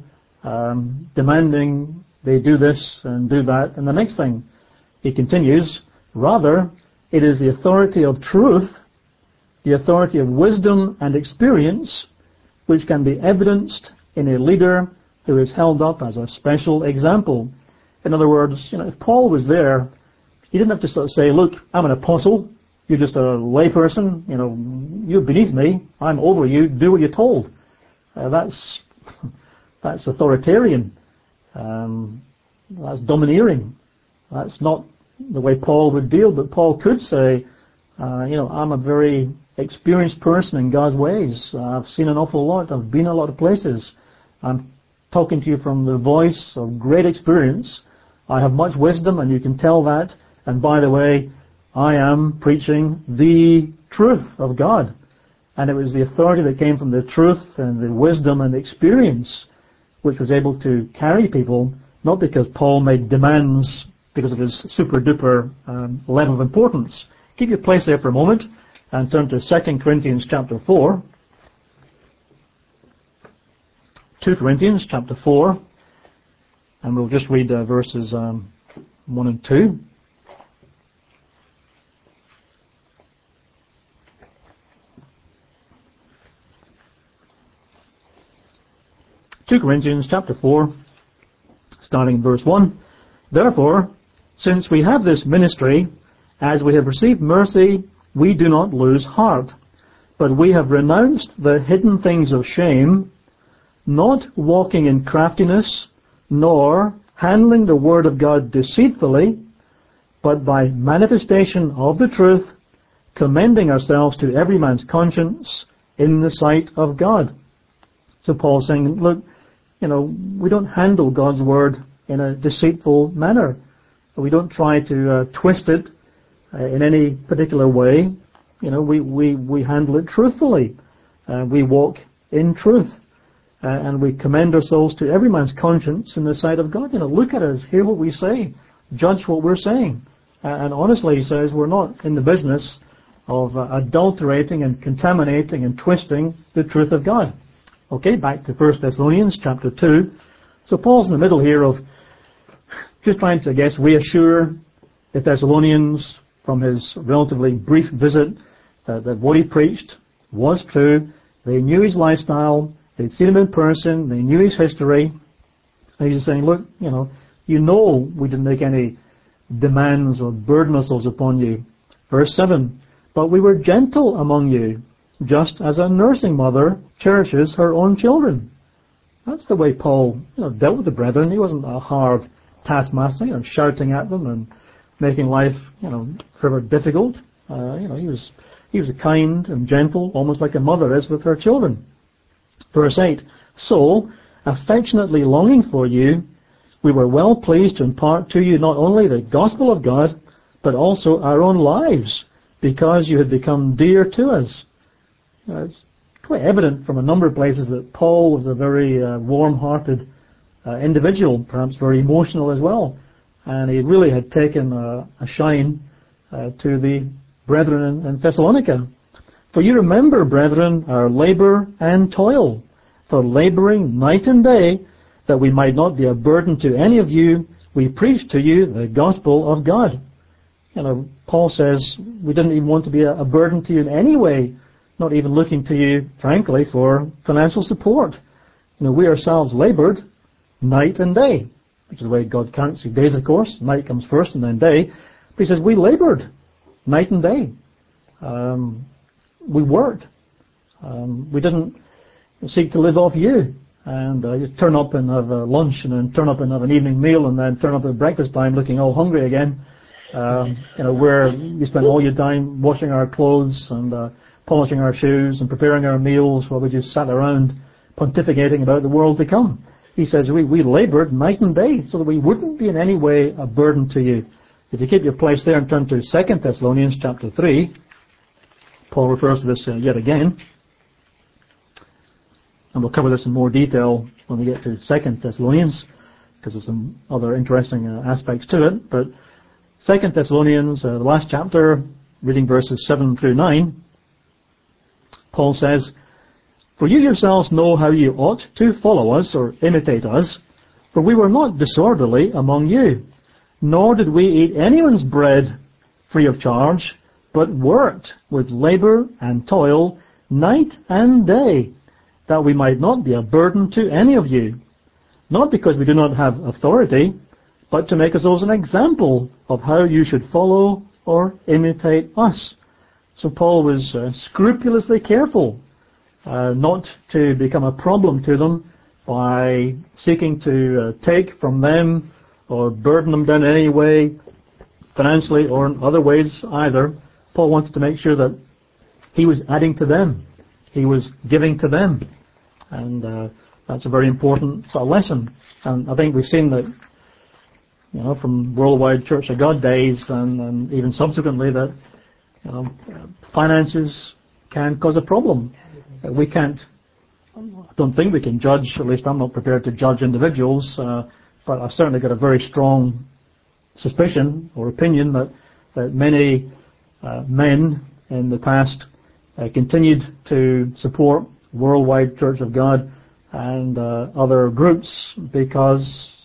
demanding they do this and do that. And the next thing, he continues, rather, it is the authority of truth, the authority of wisdom and experience, which can be evidenced in a leader who is held up as a special example. In other words, if Paul was there, he didn't have to sort of say, look, I'm an apostle, you're just a layperson, you're beneath me, I'm over you, do what you're told. That's authoritarian. That's domineering. That's not the way Paul would deal, but Paul could say, I'm a very experienced person in God's ways. I've seen an awful lot. I've been a lot of places. I'm talking to you from the voice of great experience. I have much wisdom, and you can tell that. And by the way, I am preaching the truth of God. And it was the authority that came from the truth and the wisdom and the experience which was able to carry people, not because Paul made demands because of his super-duper level of importance. Keep your place there for a moment and turn to 2 Corinthians chapter 4. 2 Corinthians chapter 4. And we'll just read verses 1 and 2. Two Corinthians chapter 4, starting in verse 1. Therefore, since we have this ministry, as we have received mercy, we do not lose heart, but we have renounced the hidden things of shame, not walking in craftiness, nor handling the word of God deceitfully, but by manifestation of the truth, commending ourselves to every man's conscience in the sight of God. So Paul's saying, look, we don't handle God's word in a deceitful manner. We don't try to twist it in any particular way. We handle it truthfully. We walk in truth. And we commend ourselves to every man's conscience in the sight of God. Look at us, hear what we say, judge what we're saying. And honestly, he says, we're not in the business of adulterating and contaminating and twisting the truth of God. Okay, back to 1 Thessalonians chapter 2. So Paul's in the middle here of just trying to, reassure the Thessalonians from his relatively brief visit that what he preached was true. They knew his lifestyle. They'd seen him in person. They knew his history. And he's saying, look, we didn't make any demands or burden ourselves upon you. Verse 7, but we were gentle among you, just as a nursing mother cherishes her own children. That's the way Paul dealt with the brethren. He wasn't a hard taskmaster, shouting at them and making life forever difficult. He was kind and gentle, almost like a mother is with her children. Verse 8, so, affectionately longing for you, we were well pleased to impart to you not only the gospel of God, but also our own lives, because you had become dear to us. It's quite evident from a number of places that Paul was a very warm-hearted individual, perhaps very emotional as well. And he really had taken a shine to the brethren in Thessalonica. For you remember, brethren, our labor and toil, for laboring night and day, that we might not be a burden to any of you, we preach to you the gospel of God. Paul says we didn't even want to be a burden to you in any way, not even looking to you, frankly, for financial support. We ourselves labored night and day, which is the way God counts his days, of course. Night comes first and then day. But he says we labored night and day. We worked. We didn't seek to live off you. And you turn up and have lunch, and then turn up and have an evening meal, and then turn up at breakfast time looking all hungry again. Where you spend all your time washing our clothes and polishing our shoes and preparing our meals while we just sat around pontificating about the world to come. He says we labored night and day so that we wouldn't be in any way a burden to you. If you keep your place there and turn to 2 Thessalonians chapter 3, Paul refers to this yet again. And we'll cover this in more detail when we get to 2 Thessalonians, because there's some other interesting aspects to it. But 2 Thessalonians, the last chapter, reading verses 7 through 9, Paul says, for you yourselves know how you ought to follow us or imitate us, for we were not disorderly among you, nor did we eat anyone's bread free of charge, but worked with labor and toil night and day, that we might not be a burden to any of you, not because we do not have authority, but to make ourselves an example of how you should follow or imitate us. So Paul was scrupulously careful not to become a problem to them by seeking to take from them or burden them down in any way, financially or in other ways either. Paul wanted to make sure that he was adding to them. He was giving to them. And that's a very important sort of lesson. And I think we've seen that, from Worldwide Church of God days and even subsequently that finances can cause a problem. We can't, I don't think we can judge, at least I'm not prepared to judge individuals, but I've certainly got a very strong suspicion or opinion that many men in the past continued to support Worldwide Church of God and other groups because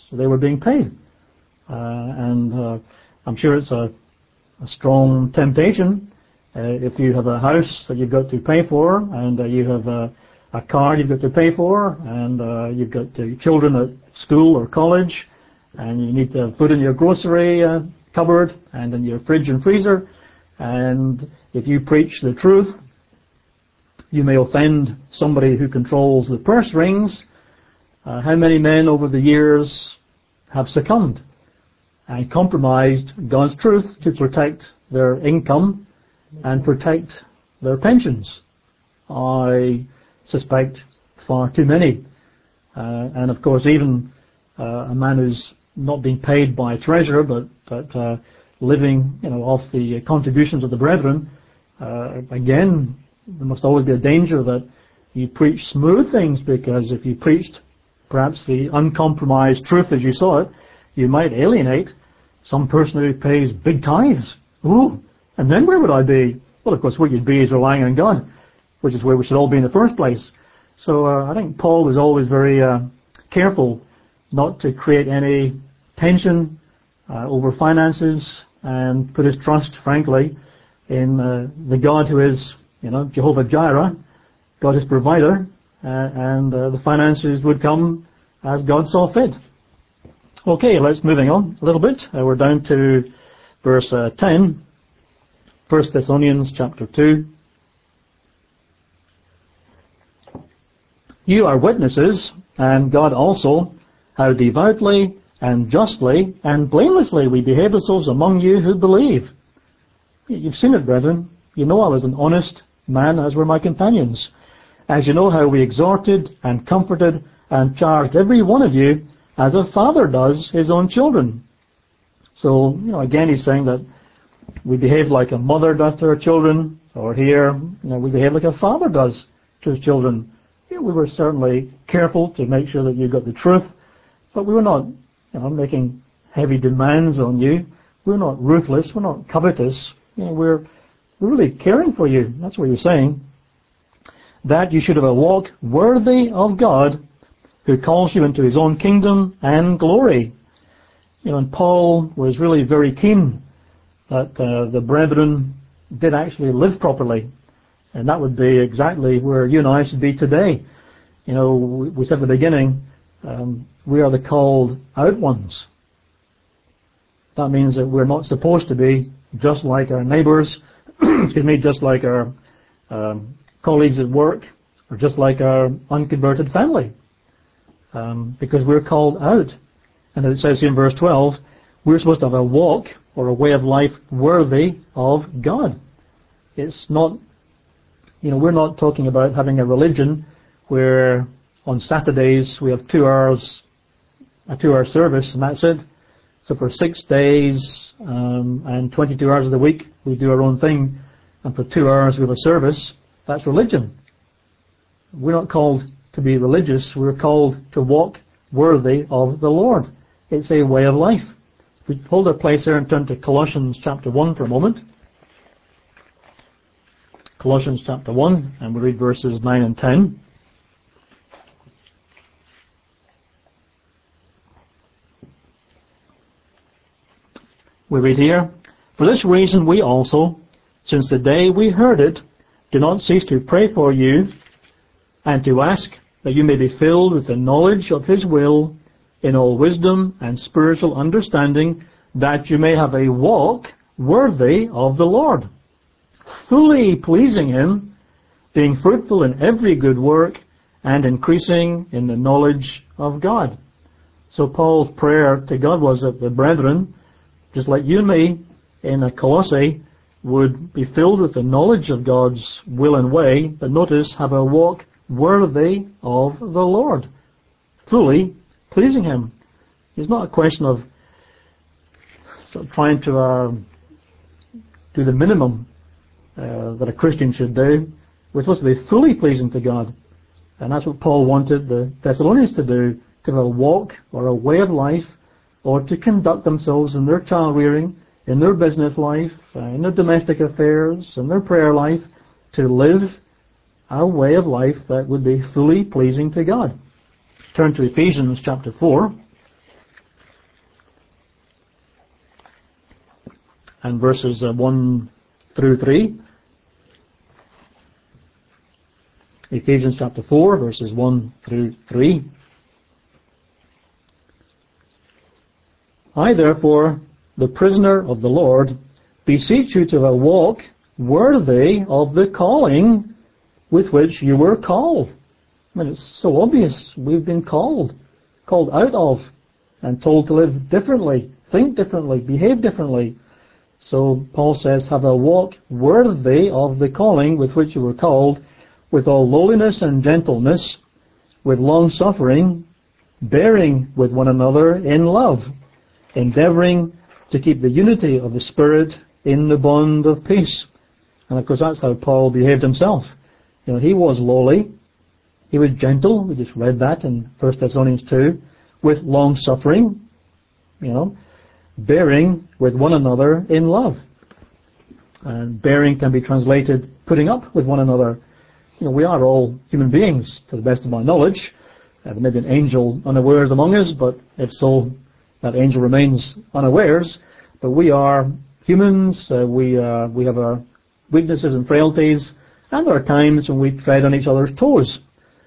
they were being paid. And I'm sure it's a strong temptation. If you have a house that you've got to pay for, and you have a car you've got to pay for, and you've got children at school or college, and you need to have food in your grocery cupboard and in your fridge and freezer, and if you preach the truth, you may offend somebody who controls the purse strings. How many men over the years have succumbed and compromised God's truth to protect their income and protect their pensions? I suspect far too many. And of course, even a man who's not being paid by a treasurer, but living, off the contributions of the brethren, again, there must always be a danger that you preach smooth things, because if you preached perhaps the uncompromised truth as you saw it, you might alienate some person who pays big tithes. Ooh, and then where would I be? Well, of course, where you'd be is relying on God, which is where we should all be in the first place. So I think Paul was always very careful not to create any tension over finances, and put his trust, frankly, in the God who is, Jehovah Jireh, God his provider, and the finances would come as God saw fit. Okay, let's moving on a little bit. We're down to verse 10, 1 Thessalonians chapter 2. You are witnesses, and God also, how devoutly and justly and blamelessly we behaved ourselves among you who believe. You've seen it, brethren. You know I was an honest man, as were my companions. As you know how we exhorted and comforted and charged every one of you as a father does his own children. So, again he's saying that we behaved like a mother does to her children, or here, we behave like a father does to his children. We were certainly careful to make sure that you got the truth, but we were not, making heavy demands on you. We're not ruthless. We're not covetous. We're really caring for you. That's what you're saying. That you should have a walk worthy of God, who calls you into his own kingdom and glory. And Paul was really very keen that the brethren did actually live properly. And that would be exactly where you and I should be today. We said at the beginning, we are the called out ones. That means that we're not supposed to be just like our neighbours, just like our colleagues at work, or just like our unconverted family. Because we're called out. And as it says here in verse 12, we're supposed to have a walk or a way of life worthy of God. It's not, we're not talking about having a religion where on Saturdays we have 2 hours, a 2-hour service, and that's it. So for 6 days and 22 hours of the week, we do our own thing, and for 2 hours we have a service. That's religion. We're not called to be religious. We're called to walk worthy of the Lord. It's a way of life. If we hold our place there and turn to Colossians chapter 1 for a moment. Colossians chapter 1, and we read verses 9 and 10. We read here, for this reason we also, since the day we heard it, do not cease to pray for you and to ask that you may be filled with the knowledge of his will in all wisdom and spiritual understanding, that you may have a walk worthy of the Lord, fully pleasing him, being fruitful in every good work and increasing in the knowledge of God. So Paul's prayer to God was that the brethren, just like you and me in Colossae, would be filled with the knowledge of God's will and way, but notice, have a walk worthy of the Lord, fully pleasing him. It's not a question of sort of trying to do the minimum that a Christian should do. We're supposed to be fully pleasing to God. And that's what Paul wanted the Thessalonians to do, to have a walk or a way of life, or to conduct themselves in their child rearing, in their business life, in their domestic affairs, in their prayer life, to live a way of life that would be fully pleasing to God. Turn to Ephesians chapter 4. and verses 1 through 3. Ephesians chapter 4, verses 1 through 3. I therefore, the prisoner of the Lord, beseech you to walk worthy of the calling with which you were called. I mean, it's so obvious. We've been called out of, and told to live differently, think differently, behave differently. So Paul says, have a walk worthy of the calling with which you were called, with all lowliness and gentleness, with long suffering, bearing with one another in love, endeavouring to keep the unity of the Spirit in the bond of peace. And of course that's how Paul behaved himself. You know, he was lowly, he was gentle, we just read that in 1 Thessalonians 2, with long suffering, you know, bearing with one another in love. And bearing can be translated putting up with one another. You know, we are all human beings, to the best of my knowledge. There may be an angel unawares among us, but if so, that angel remains unawares. But we are humans. We have our weaknesses and frailties, and there are times when we tread on each other's toes.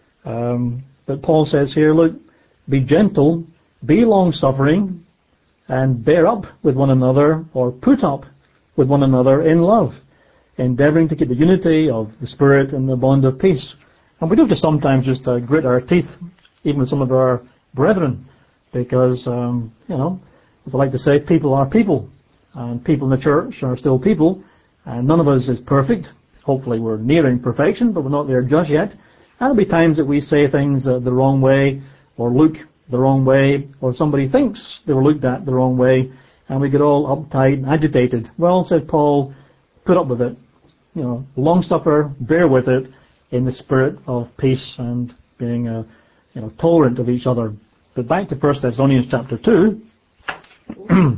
But Paul says here, look, be gentle, be long-suffering, and bear up with one another, or put up with one another in love, endeavouring to keep the unity of the Spirit in the bond of peace. And we do have to sometimes just grit our teeth, even with some of our brethren, because, you know, as I like to say, people are people, and people in the church are still people, and none of us is perfect. Hopefully we're nearing perfection, but we're not there just yet. And there'll be times that we say things the wrong way, or look the wrong way, or somebody thinks they were looked at the wrong way, and we get all uptight and agitated. Well, said Paul, put up with it. You know, long suffer, bear with it, in the spirit of peace and being, you know, tolerant of each other. But back to 1 Thessalonians chapter 2.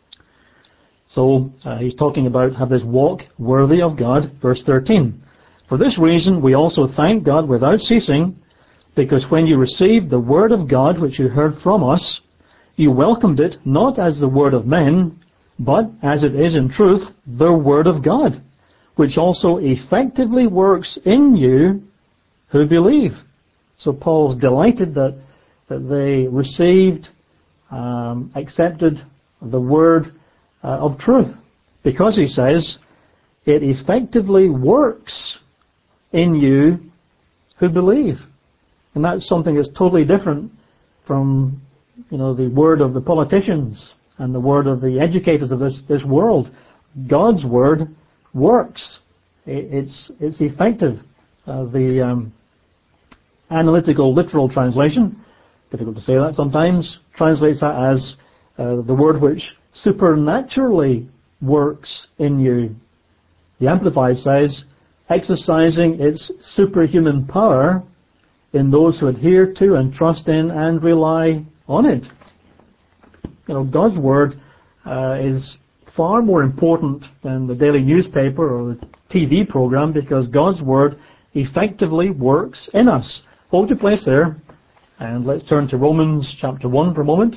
So he's talking about have this walk worthy of God. Verse 13. For this reason we also thank God without ceasing, because when you received the word of God which you heard from us, you welcomed it not as the word of men, but as it is in truth the word of God, which also effectively works in you who believe. So Paul's delighted that they received, accepted the word of truth, because he says it effectively works in you who believe. And that's something that's totally different from, you know, the word of the politicians and the word of the educators of this world. God's word works. It's effective. The analytical literal translation, difficult to say that sometimes, translates that as the word which supernaturally works in you. The Amplified says, exercising its superhuman power in those who adhere to and trust in and rely on it. You know, God's word is far more important than the daily newspaper or the TV program, because God's word effectively works in us. Hold your place there, and let's turn to Romans chapter 1 for a moment.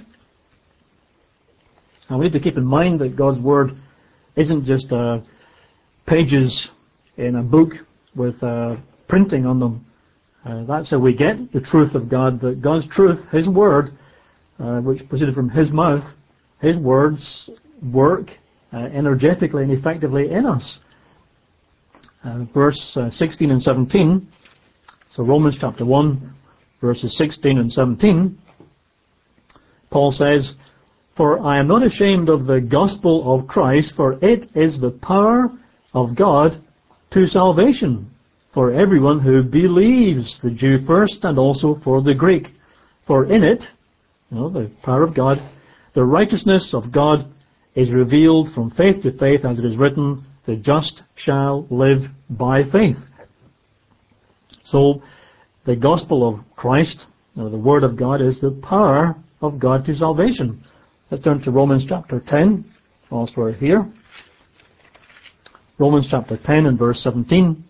And we need to keep in mind that God's word isn't just pages in a book with printing on them. That's how we get the truth of God. That God's truth, His word, which proceeded from His mouth, His words work energetically and effectively in us. Verse 16 and 17. So Romans chapter 1, verses 16 and 17. Paul says, for I am not ashamed of the gospel of Christ, for it is the power of God to salvation for everyone who believes, the Jew first and also for the Greek. For in it, you know, the power of God, the righteousness of God is revealed from faith to faith, as it is written, the just shall live by faith. So, the gospel of Christ, or the word of God, is the power of God to salvation. Let's turn to Romans chapter 10, whilst we're here. Romans chapter 10 and verse 17.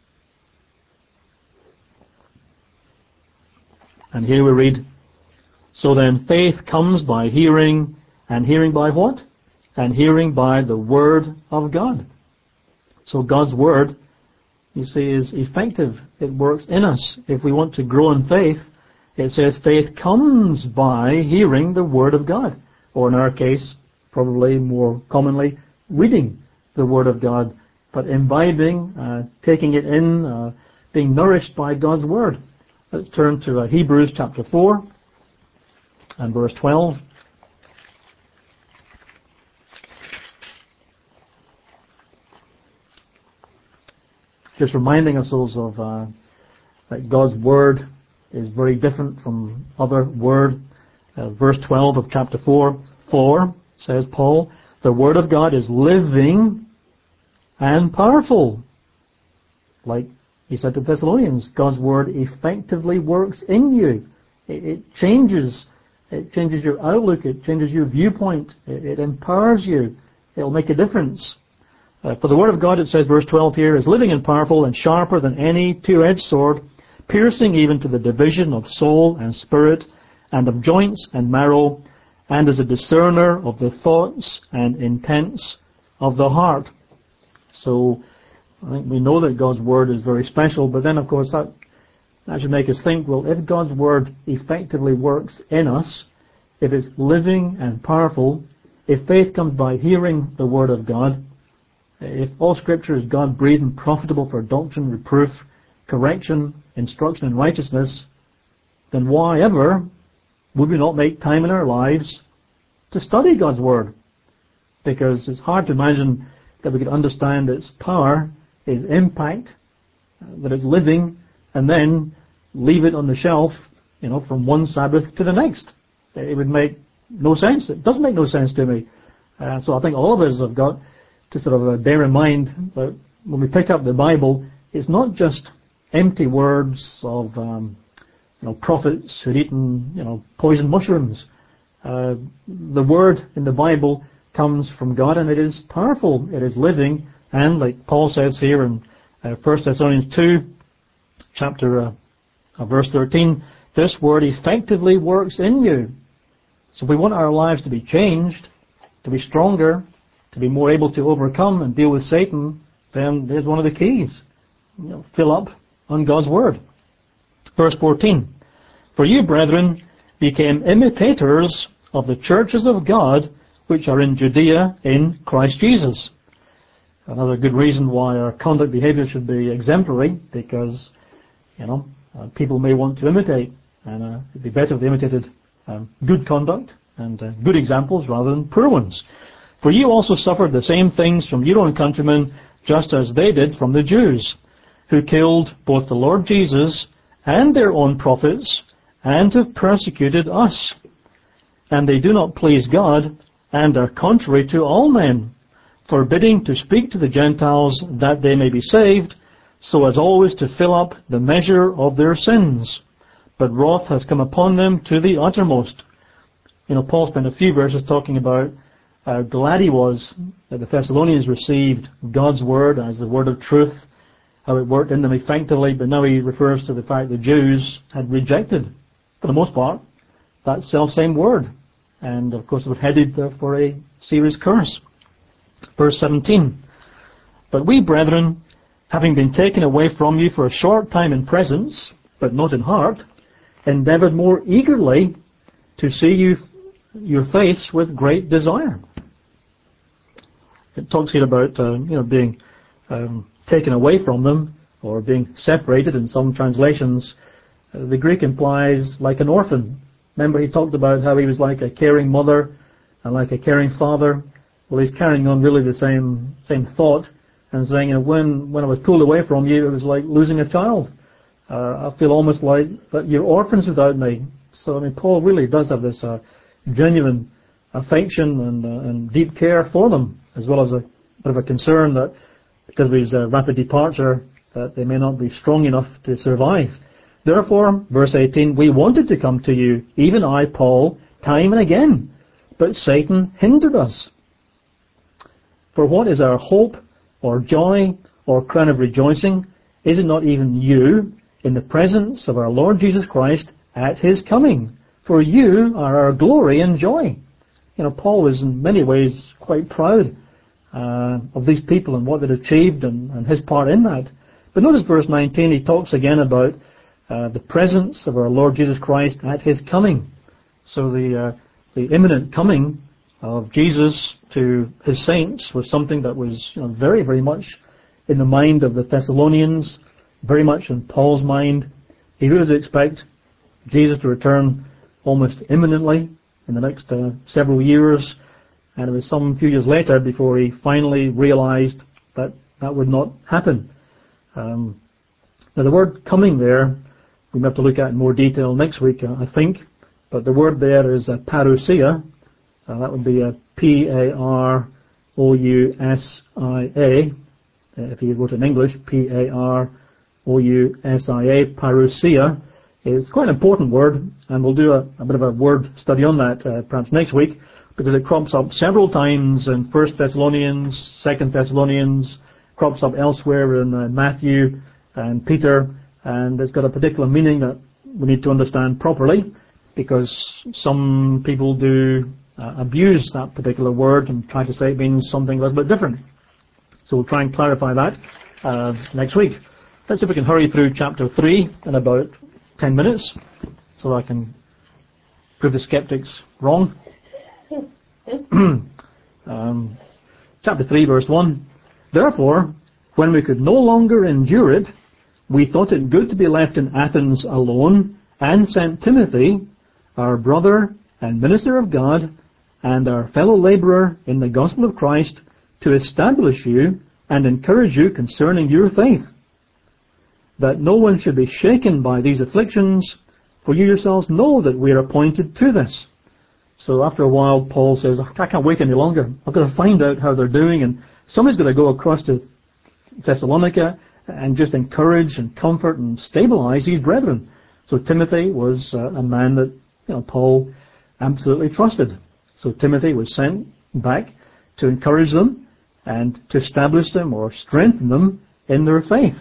And here we read, So then faith comes by hearing, and hearing by what? And hearing by the Word of God. So God's Word, you see, is effective. It works in us. If we want to grow in faith, it says faith comes by hearing the Word of God. Or in our case, probably more commonly, reading the Word of God. But imbibing, taking it in, being nourished by God's Word. Let's turn to Hebrews chapter 4 and verse 12. Just reminding ourselves of that God's Word is very different from other Word. Verse 12 of chapter 4, for, says Paul, the Word of God is living and powerful. Like he said to the Thessalonians, God's Word effectively works in you. It changes your outlook, it changes your viewpoint, it empowers you, it will make a difference. For the Word of God, it says, verse 12 here, is living and powerful and sharper than any two-edged sword, piercing even to the division of soul and spirit, and of joints and marrow, and is a discerner of the thoughts and intents of the heart. So, I think we know that God's Word is very special, but then of course that should make us think, well, if God's Word effectively works in us, if it's living and powerful, if faith comes by hearing the Word of God, if all Scripture is God-breathed and profitable for doctrine, reproof, correction, instruction in righteousness, then why ever would we not make time in our lives to study God's Word? Because it's hard to imagine that we could understand its power, its impact, that it's living, and then leave it on the shelf, from one Sabbath to the next. It would make no sense. It doesn't make no sense to me. So I think all of us have got to sort of bear in mind that when we pick up the Bible, it's not just empty words of prophets who'd eaten poison mushrooms. The Word in the Bible comes from God, and it is powerful, it is living, and like Paul says here in 1 Thessalonians 2, chapter verse 13, this Word effectively works in you. So if we want our lives to be changed, to be stronger, to be more able to overcome and deal with Satan, then there's one of the keys. Fill up on God's Word. Verse 14, for you, brethren, became imitators of the churches of God which are in Judea in Christ Jesus. Another good reason why our conduct behavior should be exemplary, because people may want to imitate, and it'd be better if they imitated good conduct and good examples rather than poor ones. For you also suffered the same things from your own countrymen, just as they did from the Jews, who killed both the Lord Jesus and their own prophets, and have persecuted us. And they do not please God, and are contrary to all men, forbidding to speak to the Gentiles that they may be saved, so as always to fill up the measure of their sins. But wrath has come upon them to the uttermost. Paul spent a few verses talking about how glad he was that the Thessalonians received God's Word as the Word of truth, how it worked in them effectively, but now he refers to the fact the Jews had rejected, for the most part, that self-same Word. And of course it was headed for a serious curse. Verse 17, but we, brethren, having been taken away from you for a short time in presence, but not in heart, endeavoured more eagerly to see your face with great desire. It talks here about being taken away from them, or being separated in some translations. The Greek implies like an orphan. Remember, he talked about how he was like a caring mother and like a caring father. Well, he's carrying on really the same thought, and saying, when I was pulled away from you, it was like losing a child. I feel almost like that you're orphans without me. So, Paul really does have this genuine affection and deep care for them, as well as a bit of a concern that because of his rapid departure, that they may not be strong enough to survive. Therefore, verse 18, we wanted to come to you, even I, Paul, time and again, but Satan hindered us. For what is our hope, or joy, or crown of rejoicing? Is it not even you, in the presence of our Lord Jesus Christ, at His coming? For you are our glory and joy. Paul was in many ways quite proud of these people and what they'd achieved and his part in that. But notice verse 19, he talks again about the presence of our Lord Jesus Christ at His coming. So the imminent coming of Jesus to His saints was something that was very, very much in the mind of the Thessalonians, very much in Paul's mind. He really did expect Jesus to return almost imminently in the next several years, and it was some few years later before he finally realized that that would not happen. Now the word coming there, we may have to look at in more detail next week, I think, but the word there is parousia. That would be a P-A-R-O-U-S-I-A. If you wrote in English, P-A-R-O-U-S-I-A, parousia. It's quite an important word, and we'll do a bit of a word study on that perhaps next week, because it crops up several times in 1 Thessalonians, 2 Thessalonians, crops up elsewhere in Matthew and Peter, and it's got a particular meaning that we need to understand properly, because some people do abuse that particular word and try to say it means something a little bit different. So we'll try and clarify that next week. Let's see if we can hurry through chapter 3 in about 10 minutes, so I can prove the skeptics wrong. Chapter 3, verse 1. Therefore, when we could no longer endure it, we thought it good to be left in Athens alone, and sent Timothy, our brother and minister of God, and our fellow laborer in the gospel of Christ, to establish you and encourage you concerning your faith, that no one should be shaken by these afflictions, for you yourselves know that we are appointed to this. So after a while, Paul says, I can't wait any longer. I've got to find out how they're doing, and somebody's got to go across to Thessalonica and just encourage and comfort and stabilize these brethren. So Timothy was a man that Paul absolutely trusted. So Timothy was sent back to encourage them and to establish them or strengthen them in their faith.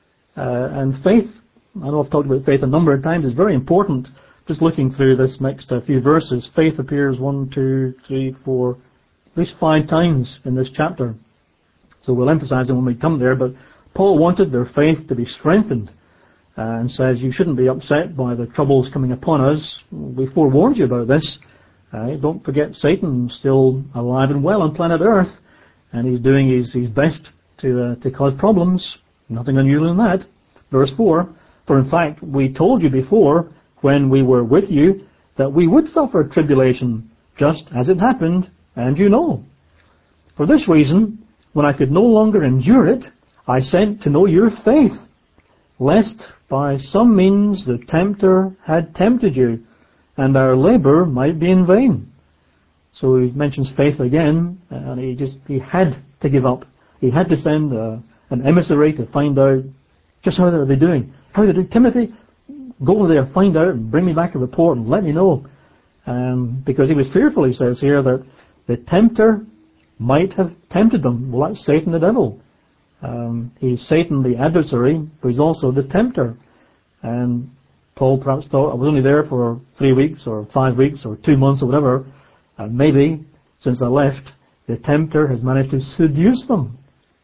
And faith, I know I've talked about faith a number of times, is very important. Just looking through this next few verses, faith appears 1, 2, 3, 4, at least 5 times in this chapter. So we'll emphasize it when we come there, but Paul wanted their faith to be strengthened and says you shouldn't be upset by the troubles coming upon us. We forewarned you about this. Don't forget Satan's still alive and well on planet Earth, and he's doing his best to cause problems. Nothing unusual in that. Verse 4, for in fact we told you before when we were with you that we would suffer tribulation just as it happened, and you know. For this reason, when I could no longer endure it, I sent to know your faith, lest by some means the tempter had tempted you, and our labour might be in vain. So he mentions faith again, and he had to give up. He had to send an emissary to find out just how are they doing. How are they doing? Timothy, go over there, find out, and bring me back a report and let me know. Because he was fearful, he says here, that the tempter might have tempted them. Well, that's Satan the devil. He's Satan the adversary, but he's also the tempter. And Paul perhaps thought, I was only there for 3 weeks or 5 weeks or 2 months or whatever, and maybe since I left, the tempter has managed to seduce them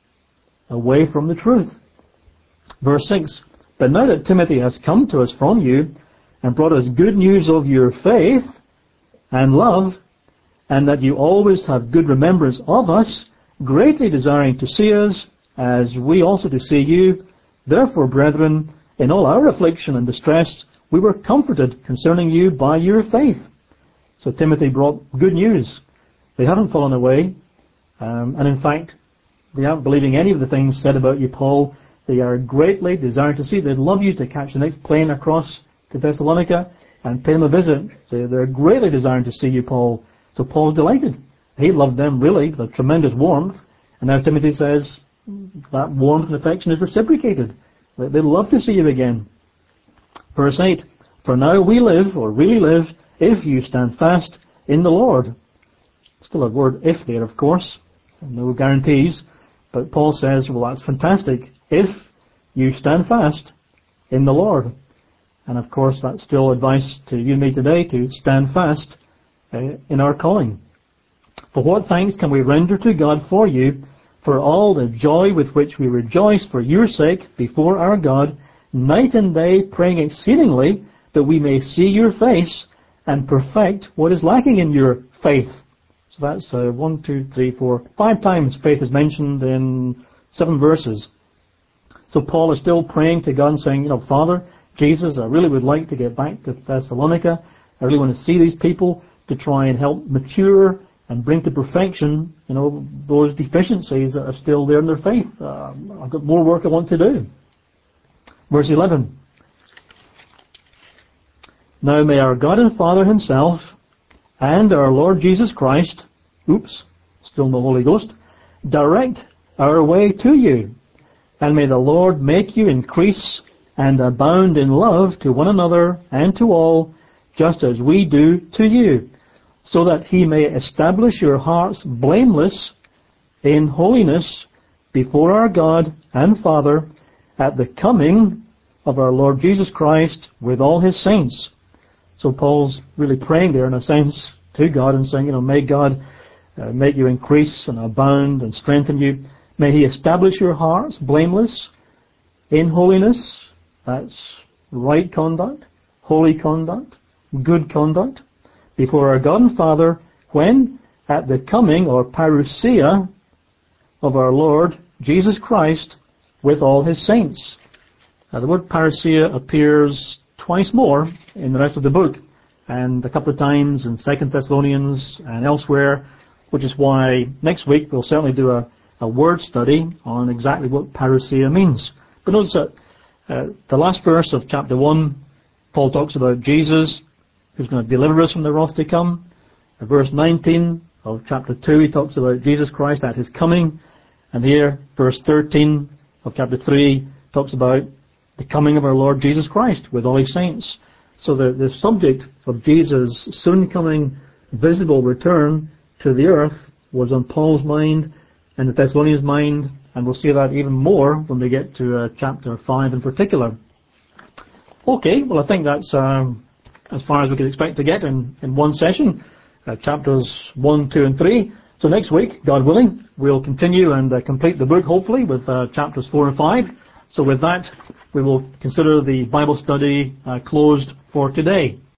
away from the truth. Verse 6, but now that Timothy has come to us from you and brought us good news of your faith and love, and that you always have good remembrance of us, greatly desiring to see us, as we also to see you, therefore, brethren, in all our affliction and distress, we were comforted concerning you by your faith. So Timothy brought good news. They haven't fallen away, and in fact, they aren't believing any of the things said about you, Paul. They are greatly desiring to see. They'd love you to catch the next plane across to Thessalonica and pay them a visit. They're greatly desiring to see you, Paul. So Paul's delighted. He loved them really with a tremendous warmth. And now Timothy says that warmth and affection is reciprocated. They'd love to see you again. Verse 8, for now we live, or really live, if you stand fast in the Lord. Still a word if there, of course. No guarantees. But Paul says, well, that's fantastic. If you stand fast in the Lord. And of course, that's still advice to you and me today to stand fast in our calling. For what thanks can we render to God for you, for all the joy with which we rejoice for your sake before our God, night and day, praying exceedingly that we may see your face and perfect what is lacking in your faith. So that's 1, 2, 3, 4, 5 times faith is mentioned in 7 verses. So Paul is still praying to God and saying, Father, Jesus, I really would like to get back to Thessalonica. I really want to see these people to try and help mature and bring to perfection, those deficiencies that are still there in their faith. I've got more work I want to do. Verse 11. Now may our God and Father himself and our Lord Jesus Christ, still no Holy Ghost, direct our way to you. And may the Lord make you increase and abound in love to one another and to all, just as we do to you, so that he may establish your hearts blameless in holiness before our God and Father at the coming of our Lord Jesus Christ with all his saints. So Paul's really praying there in a sense to God and saying, may God make you increase and abound and strengthen you. May he establish your hearts blameless in holiness. That's right conduct, holy conduct, good conduct before our God and Father when? At the coming or parousia of our Lord Jesus Christ with all his saints. Now the word parousia appears twice more in the rest of the book, and a couple of times in 2 Thessalonians and elsewhere, which is why next week we'll certainly do a word study on exactly what parousia means. But notice that the last verse of chapter 1, Paul talks about Jesus, who's going to deliver us from the wrath to come. In verse 19 of chapter 2, he talks about Jesus Christ at his coming. And here, verse 13 of chapter 3 talks about the coming of our Lord Jesus Christ with all his saints. So the subject of Jesus' soon coming visible return to the earth was on Paul's mind and the Thessalonians' mind, and we'll see that even more when we get to chapter 5 in particular. Okay, well I think that's as far as we can expect to get in one session, chapters 1, 2 and 3. So next week, God willing, we'll continue and complete the book hopefully with chapters 4 and 5. So with that, we will consider the Bible study closed for today.